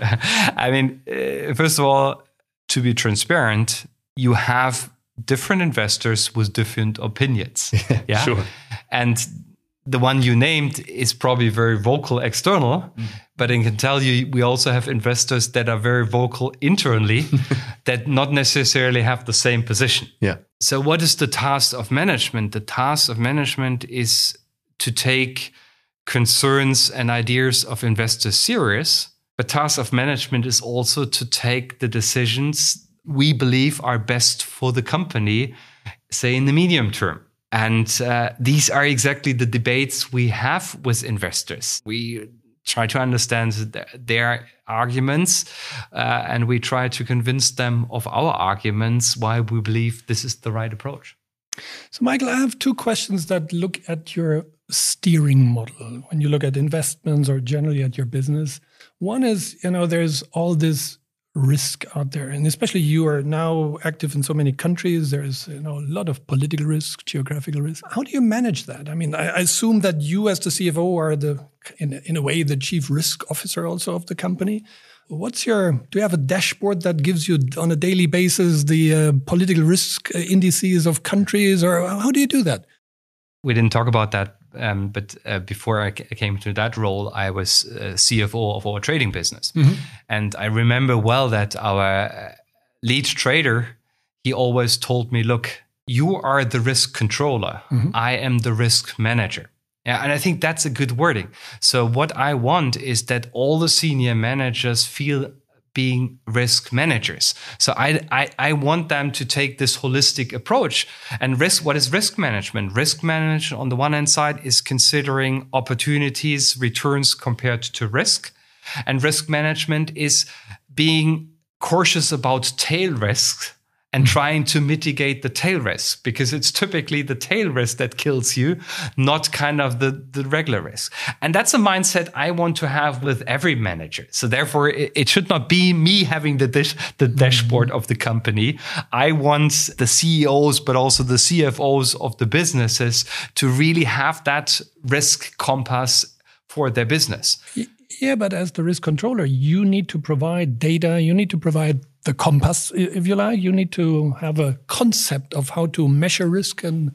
I mean, first of all, to be transparent, you have different investors with different opinions. Yeah, sure. And the one you named is probably very vocal external, but I can tell you, we also have investors that are very vocal internally that not necessarily have the same position. Yeah. So what is the task of management? The task of management is to take concerns and ideas of investors serious. The task of management is also to take the decisions we believe are best for the company, say in the medium term. And these are exactly the debates we have with investors. We try to understand their arguments and we try to convince them of our arguments why we believe this is the right approach. So, Michael, I have 2 questions that look at your steering model when you look at investments or generally at your business. One is, there's all this risk out there, and especially you are now active in so many countries. There's a lot of political risk, geographical risk. How do you manage that? I mean, I assume that you as the CFO are in a way the chief risk officer also of the company. Do you have a dashboard that gives you on a daily basis the political risk indices of countries, or how do you do that? We didn't talk about that, but before I came to that role, I was CFO of our trading business. Mm-hmm. And I remember well that our lead trader, he always told me, look, you are the risk controller. Mm-hmm. I am the risk manager. Yeah, and I think that's a good wording. So what I want is that all the senior managers feel being risk managers. So I want them to take this holistic approach. And what is risk management? Risk management on the one hand side is considering opportunities, returns compared to risk. And risk management is being cautious about tail risks and trying to mitigate the tail risk, because it's typically the tail risk that kills you, not kind of the regular risk. And that's a mindset I want to have with every manager. So therefore, it should not be me having the dashboard of the company. I want the CEOs, but also the CFOs of the businesses to really have that risk compass for their business. Yeah, but as the risk controller, you need to provide data, you need to provide the compass, if you like. You need to have a concept of how to measure risk. And,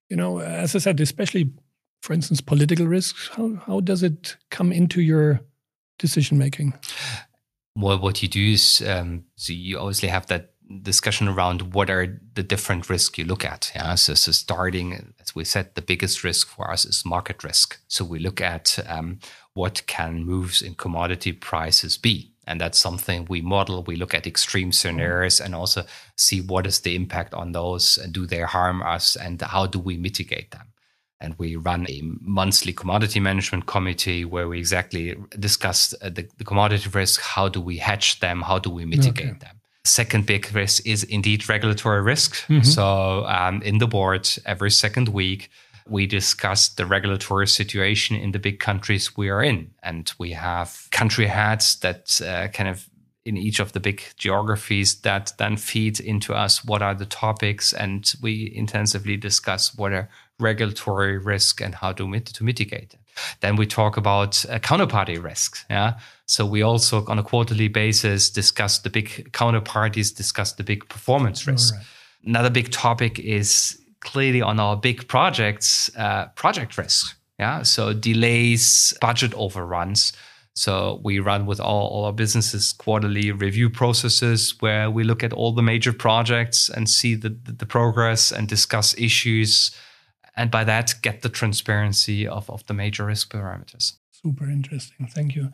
as I said, especially, for instance, political risks, how does it come into your decision-making? Well, what you do is, so you obviously have that discussion around what are the different risks you look at. Yeah? So starting, as we said, the biggest risk for us is market risk. So we look at what can moves in commodity prices be. And that's something we model. We look at extreme scenarios and also see what is the impact on those, and do they harm us, and how do we mitigate them. And we run a monthly commodity management committee where we exactly discuss the commodity risk. How do we hedge them? How do we mitigate them? Second big risk is indeed regulatory risk. Mm-hmm. So in the board, every second week, we discuss the regulatory situation in the big countries we are in. And we have country heads that kind of in each of the big geographies that then feed into us what are the topics. And we intensively discuss what are regulatory risk and how to mitigate it. Then we talk about counterparty risks. Yeah. So we also on a quarterly basis discuss the big counterparties, discuss the big performance risk. Right. Another big topic is clearly on our big projects, project risk. Yeah, so delays, budget overruns. So we run with all our businesses quarterly review processes where we look at all the major projects and see the progress and discuss issues, and by that get the transparency of the major risk parameters. Super interesting. Thank you.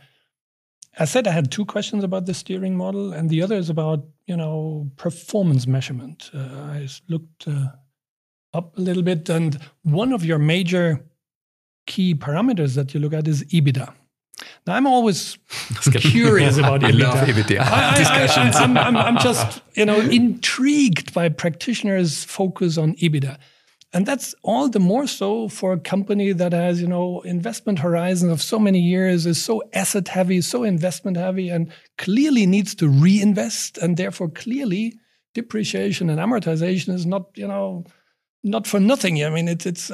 I said I had two questions about the steering model, and the other is about performance measurement. I looked up a little bit, and one of your major key parameters that you look at is EBITDA. Now, I'm always curious about EBITDA. I love EBITDA. I'm just intrigued by practitioners' focus on EBITDA. And that's all the more so for a company that has, investment horizon of so many years, is so asset heavy, so investment heavy, and clearly needs to reinvest. And therefore, clearly, depreciation and amortization is not for nothing. I mean, it's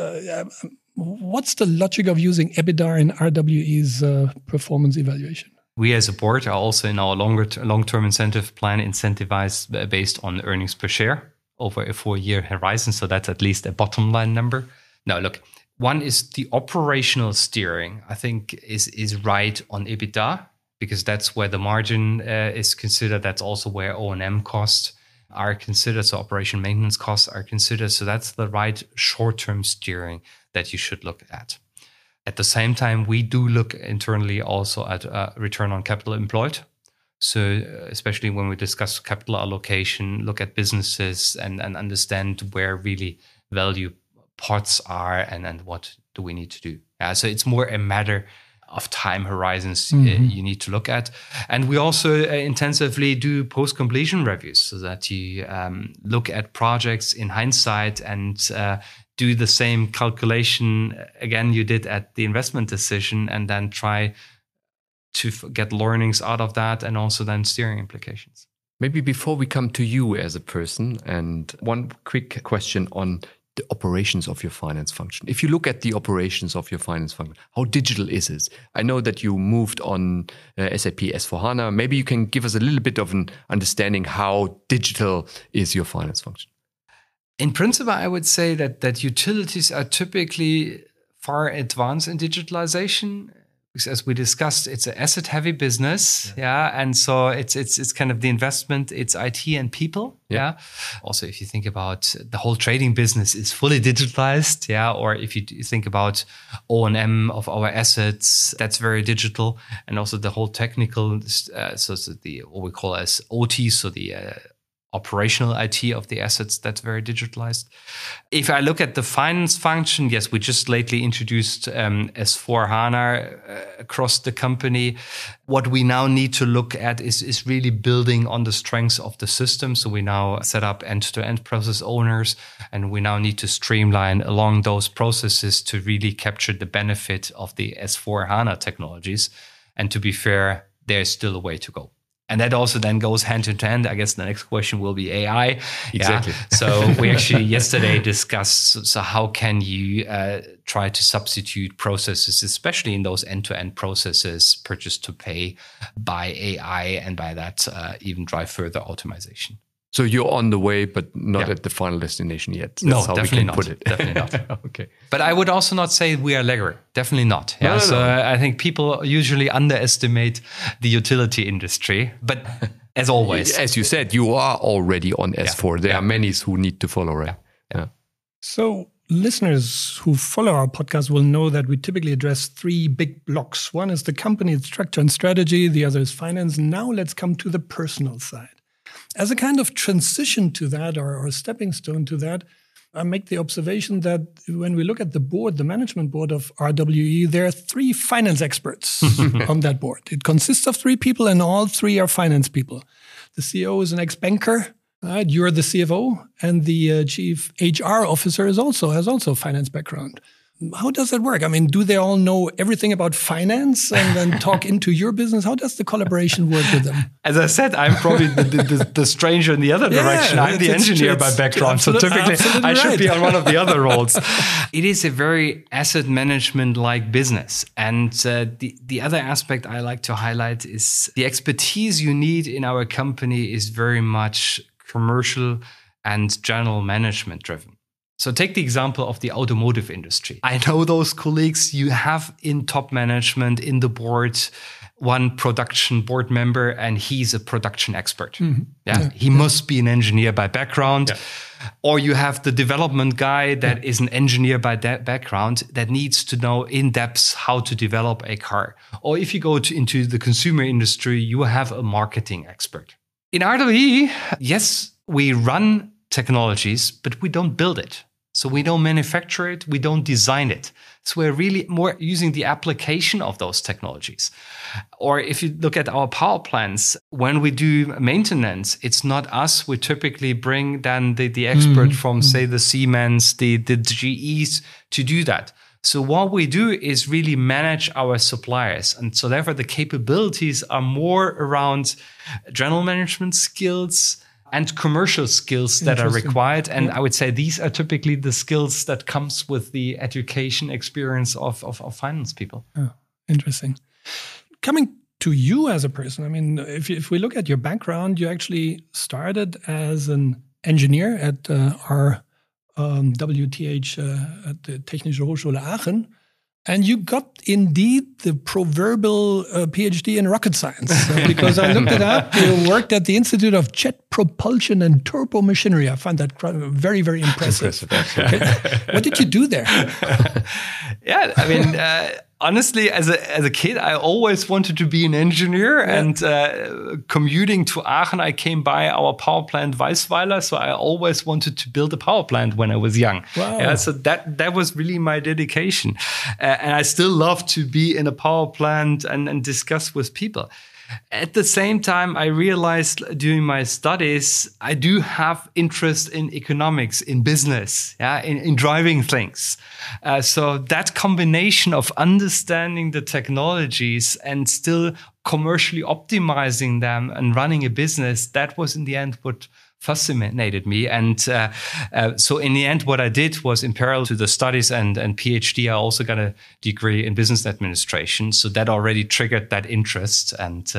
what's the logic of using EBITDA in RWE's performance evaluation? We as a board are also in our long-term incentive plan incentivized based on earnings per share over a 4-year horizon. So that's at least a bottom line number. Now, look, one is the operational steering, I think, is right on EBITDA, because that's where the margin is considered. That's also where O&M costs are considered. So operation maintenance costs are considered. So that's the right short-term steering that you should look at. At the same time, we do look internally also at return on capital employed. So especially when we discuss capital allocation, look at businesses and understand where really value pots are and what do we need to do. So it's more a matter of time horizons you need to look at. And we also intensively do post-completion reviews so that you look at projects in hindsight and do the same calculation again you did at the investment decision, and then try to get learnings out of that and also then steering implications. Maybe before we come to you as a person, and one quick question on the operations of your finance function. If you look at the operations of your finance function, how digital is it? I know that you moved on SAP S/4HANA. Maybe you can give us a little bit of an understanding how digital is your finance function. In principle, I would say that utilities are typically far advanced in digitalization. Because as we discussed, it's an asset-heavy business, and so it's kind of the investment, it's IT and people, Also, if you think about the whole trading business is fully digitalized, or if you think about O&M of our assets, that's very digital, and also the whole technical, so the what we call as OT, so the operational IT of the assets, that's very digitalized. If I look at the finance function, yes, we just lately introduced S/4HANA across the company. What we now need to look at is really building on the strengths of the system. So we now set up end-to-end process owners, and we now need to streamline along those processes to really capture the benefit of the S/4HANA technologies. And to be fair, there's still a way to go. And that also then goes hand in hand. I guess the next question will be AI. Exactly. So we actually yesterday discussed, so how can you try to substitute processes, especially in those end-to-end processes, purchase to pay, by AI, and by that even drive further automation. So you're on the way, but not at the final destination yet. That's no, how definitely we can not. put it. Definitely not. Okay. But I would also not say we are laggard. Definitely not. No. So I think people usually underestimate the utility industry. But as always, as you said, you are already on S4. There are many who need to follow, right? Yeah. So listeners who follow our podcast will know that we typically address 3 big blocks. One is the company, its structure and strategy. The other is finance. Now let's come to the personal side. As a kind of transition to that, or a stepping stone to that, I make the observation that when we look at the board, the management board of RWE, there are 3 finance experts on that board. It consists of 3 people, and all 3 are finance people. The CEO is an ex-banker. You're the CFO, and the chief HR officer has also a finance background. How does that work? I mean, do they all know everything about finance and then talk into your business? How does the collaboration work with them? As I said, I'm probably the stranger in the other direction. I'm the engineer by background. So typically I should be on one of the other roles. It is a very asset management-like business. And the other aspect I like to highlight is the expertise you need in our company is very much commercial and general management driven. So take the example of the automotive industry. I know those colleagues you have in top management, in the board, one production board member, and he's a production expert. Mm-hmm. He must be an engineer by background. Yeah. Or you have the development guy that is an engineer by background that needs to know in depth how to develop a car. Or if you go into the consumer industry, you have a marketing expert. In RWE, yes, we run technologies, but we don't build it. So we don't manufacture it, we don't design it. So we're really more using the application of those technologies. Or if you look at our power plants, when we do maintenance, it's not us. We typically bring then the expert from, say, the Siemens, the GEs to do that. So what we do is really manage our suppliers. And so therefore the capabilities are more around general management skills and commercial skills that are required. And I would say these are typically the skills that comes with the education experience of finance people. Oh, interesting. Coming to you as a person, I mean, if we look at your background, you actually started as an engineer at our WTH at the Technische Hochschule Aachen. And you got indeed the proverbial PhD in rocket science, because I looked it up. You worked at the Institute of Jet Propulsion and Turbo Machinery. I find that very, very impressive. What did you do there? I mean, honestly, as a kid, I always wanted to be an engineer. And commuting to Aachen, I came by our power plant Weisweiler. So I always wanted to build a power plant when I was young. Wow. So that was really my dedication. And I still love to be in a power plant and discuss with people. At the same time, I realized during my studies, I do have interest in economics, in business, in driving things. So that combination of understanding the technologies and still commercially optimizing them and running a business, that was in the end what fascinated me. And so in the end, what I did was in parallel to the studies and PhD, I also got a degree in business administration. So that already triggered that interest. And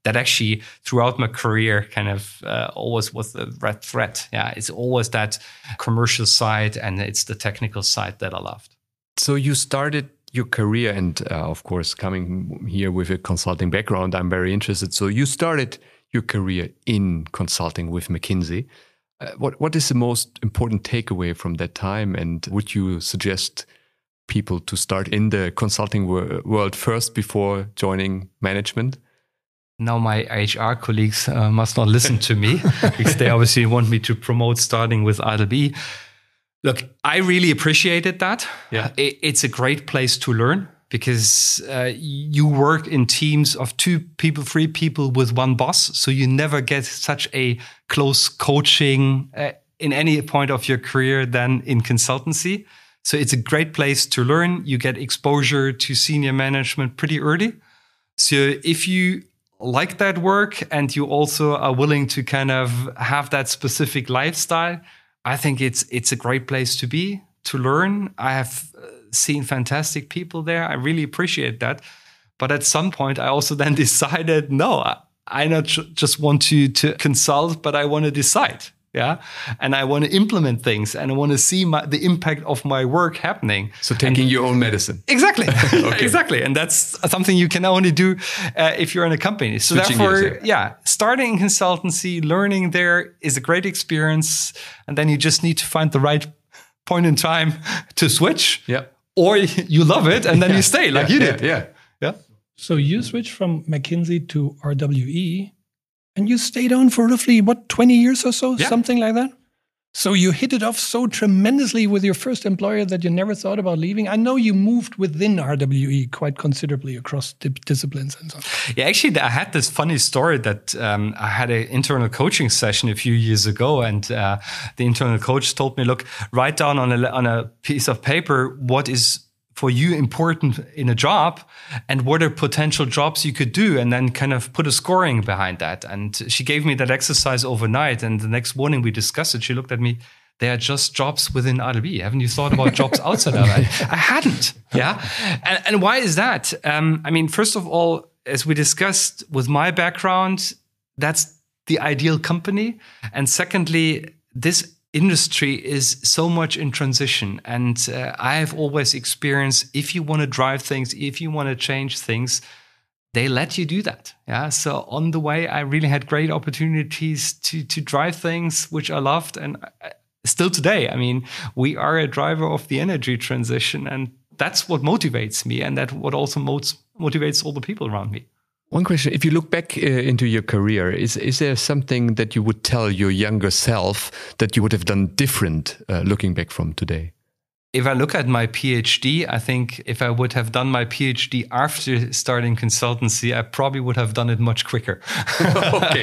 that actually throughout my career kind of always was the red thread. Yeah, it's always that commercial side and it's the technical side that I loved. So you started your career, and of course, coming here with a consulting background, I'm very interested. So you started your career in consulting with McKinsey. What is the most important takeaway from that time? And would you suggest people to start in the consulting world first before joining management? Now my HR colleagues must not listen to me because they obviously want me to promote starting with ADLB. Look, I really appreciated that. Yeah. It's a great place to learn because you work in teams of 2 people, 3 people with one boss. So you never get such a close coaching in any point of your career than in consultancy. So it's a great place to learn. You get exposure to senior management pretty early. So if you like that work and you also are willing to kind of have that specific lifestyle, I think it's a great place to be, to learn. I have seen fantastic people there. I really appreciate that. But at some point, I also then decided, no, I not just want to consult, but I want to decide. Yeah. And I want to implement things and I want to see the impact of my work happening. So taking your own medicine. Exactly. Okay. Exactly. And that's something you can only do if you're in a company. So Switching therefore, gears, starting in consultancy, learning there is a great experience. And then you just need to find the right point in time to switch. Yeah. Or you love it and then you stay like you did. Yeah. So you switched from McKinsey to RWE. And you stayed on for roughly, 20 years or so? Yeah. Something like that? So you hit it off so tremendously with your first employer that you never thought about leaving. I know you moved within RWE quite considerably across disciplines and so on. Yeah, actually, I had this funny story that I had an internal coaching session a few years ago. And the internal coach told me, look, write down on a piece of paper what is for you important in a job and what are potential jobs you could do, and then kind of put a scoring behind that. And she gave me that exercise overnight, and the next morning we discussed it. She looked at me, they are just jobs within ADLB. Haven't you thought about jobs outside of it? I hadn't. Yeah. And why is that? I mean, first of all, as we discussed with my background, that's the ideal company. And secondly, this industry is so much in transition. And I have always experienced, if you want to drive things, if you want to change things, they let you do that. Yeah. So on the way, I really had great opportunities to drive things which I loved. And still today, I mean, we are a driver of the energy transition. And that's what motivates me. And that what also motivates all the people around me. One question, if you look back into your career, is there something that you would tell your younger self that you would have done different looking back from today? If I look at my PhD, I think if I would have done my PhD after starting consultancy, I probably would have done it much quicker. Okay.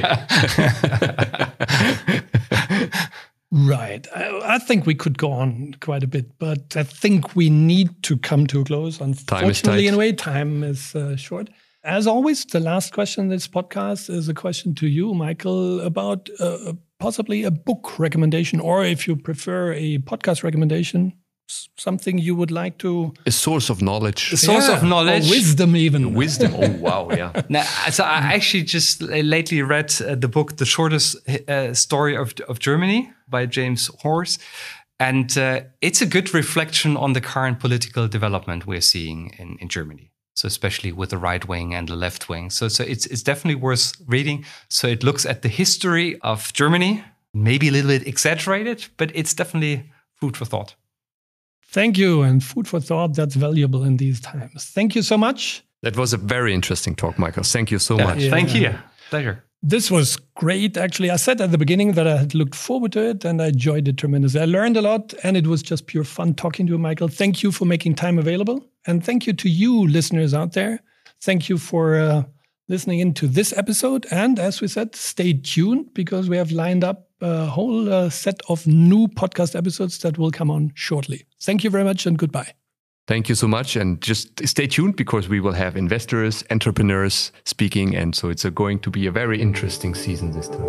Right. I think we could go on quite a bit, but I think we need to come to a close. Unfortunately, in a way, time is short. As always, the last question in this podcast is a question to you, Michael, about possibly a book recommendation, or if you prefer a podcast recommendation, something you would like to... A source of knowledge. A source of knowledge. Or wisdom even. Wisdom. Oh, wow, yeah. Now, so I actually just lately read the book, The Shortest Story of Germany by James Horse. And it's a good reflection on the current political development we're seeing in Germany. So especially with the right wing and the left wing. So it's definitely worth reading. So it looks at the history of Germany, maybe a little bit exaggerated, but it's definitely food for thought. Thank you. And food for thought, that's valuable in these times. Thank you so much. That was a very interesting talk, Michael. Thank you so much. Yeah. Thank you. Pleasure. This was great. Actually, I said at the beginning that I had looked forward to it and I enjoyed it tremendously. I learned a lot and it was just pure fun talking to you, Michael. Thank you for making time available. And thank you to you listeners out there. Thank you for listening into this episode. And as we said, stay tuned because we have lined up a whole set of new podcast episodes that will come on shortly. Thank you very much and goodbye. Thank you so much. And just stay tuned because we will have investors, entrepreneurs speaking. And so it's going to be a very interesting season this time.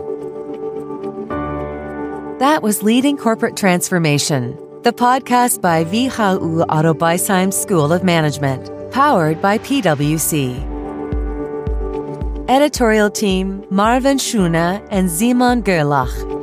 That was Leading Corporate Transformation, the podcast by WHU Otto Beisheim School of Management, powered by PwC. Editorial team, Marvin Schuna and Simon Gerlach.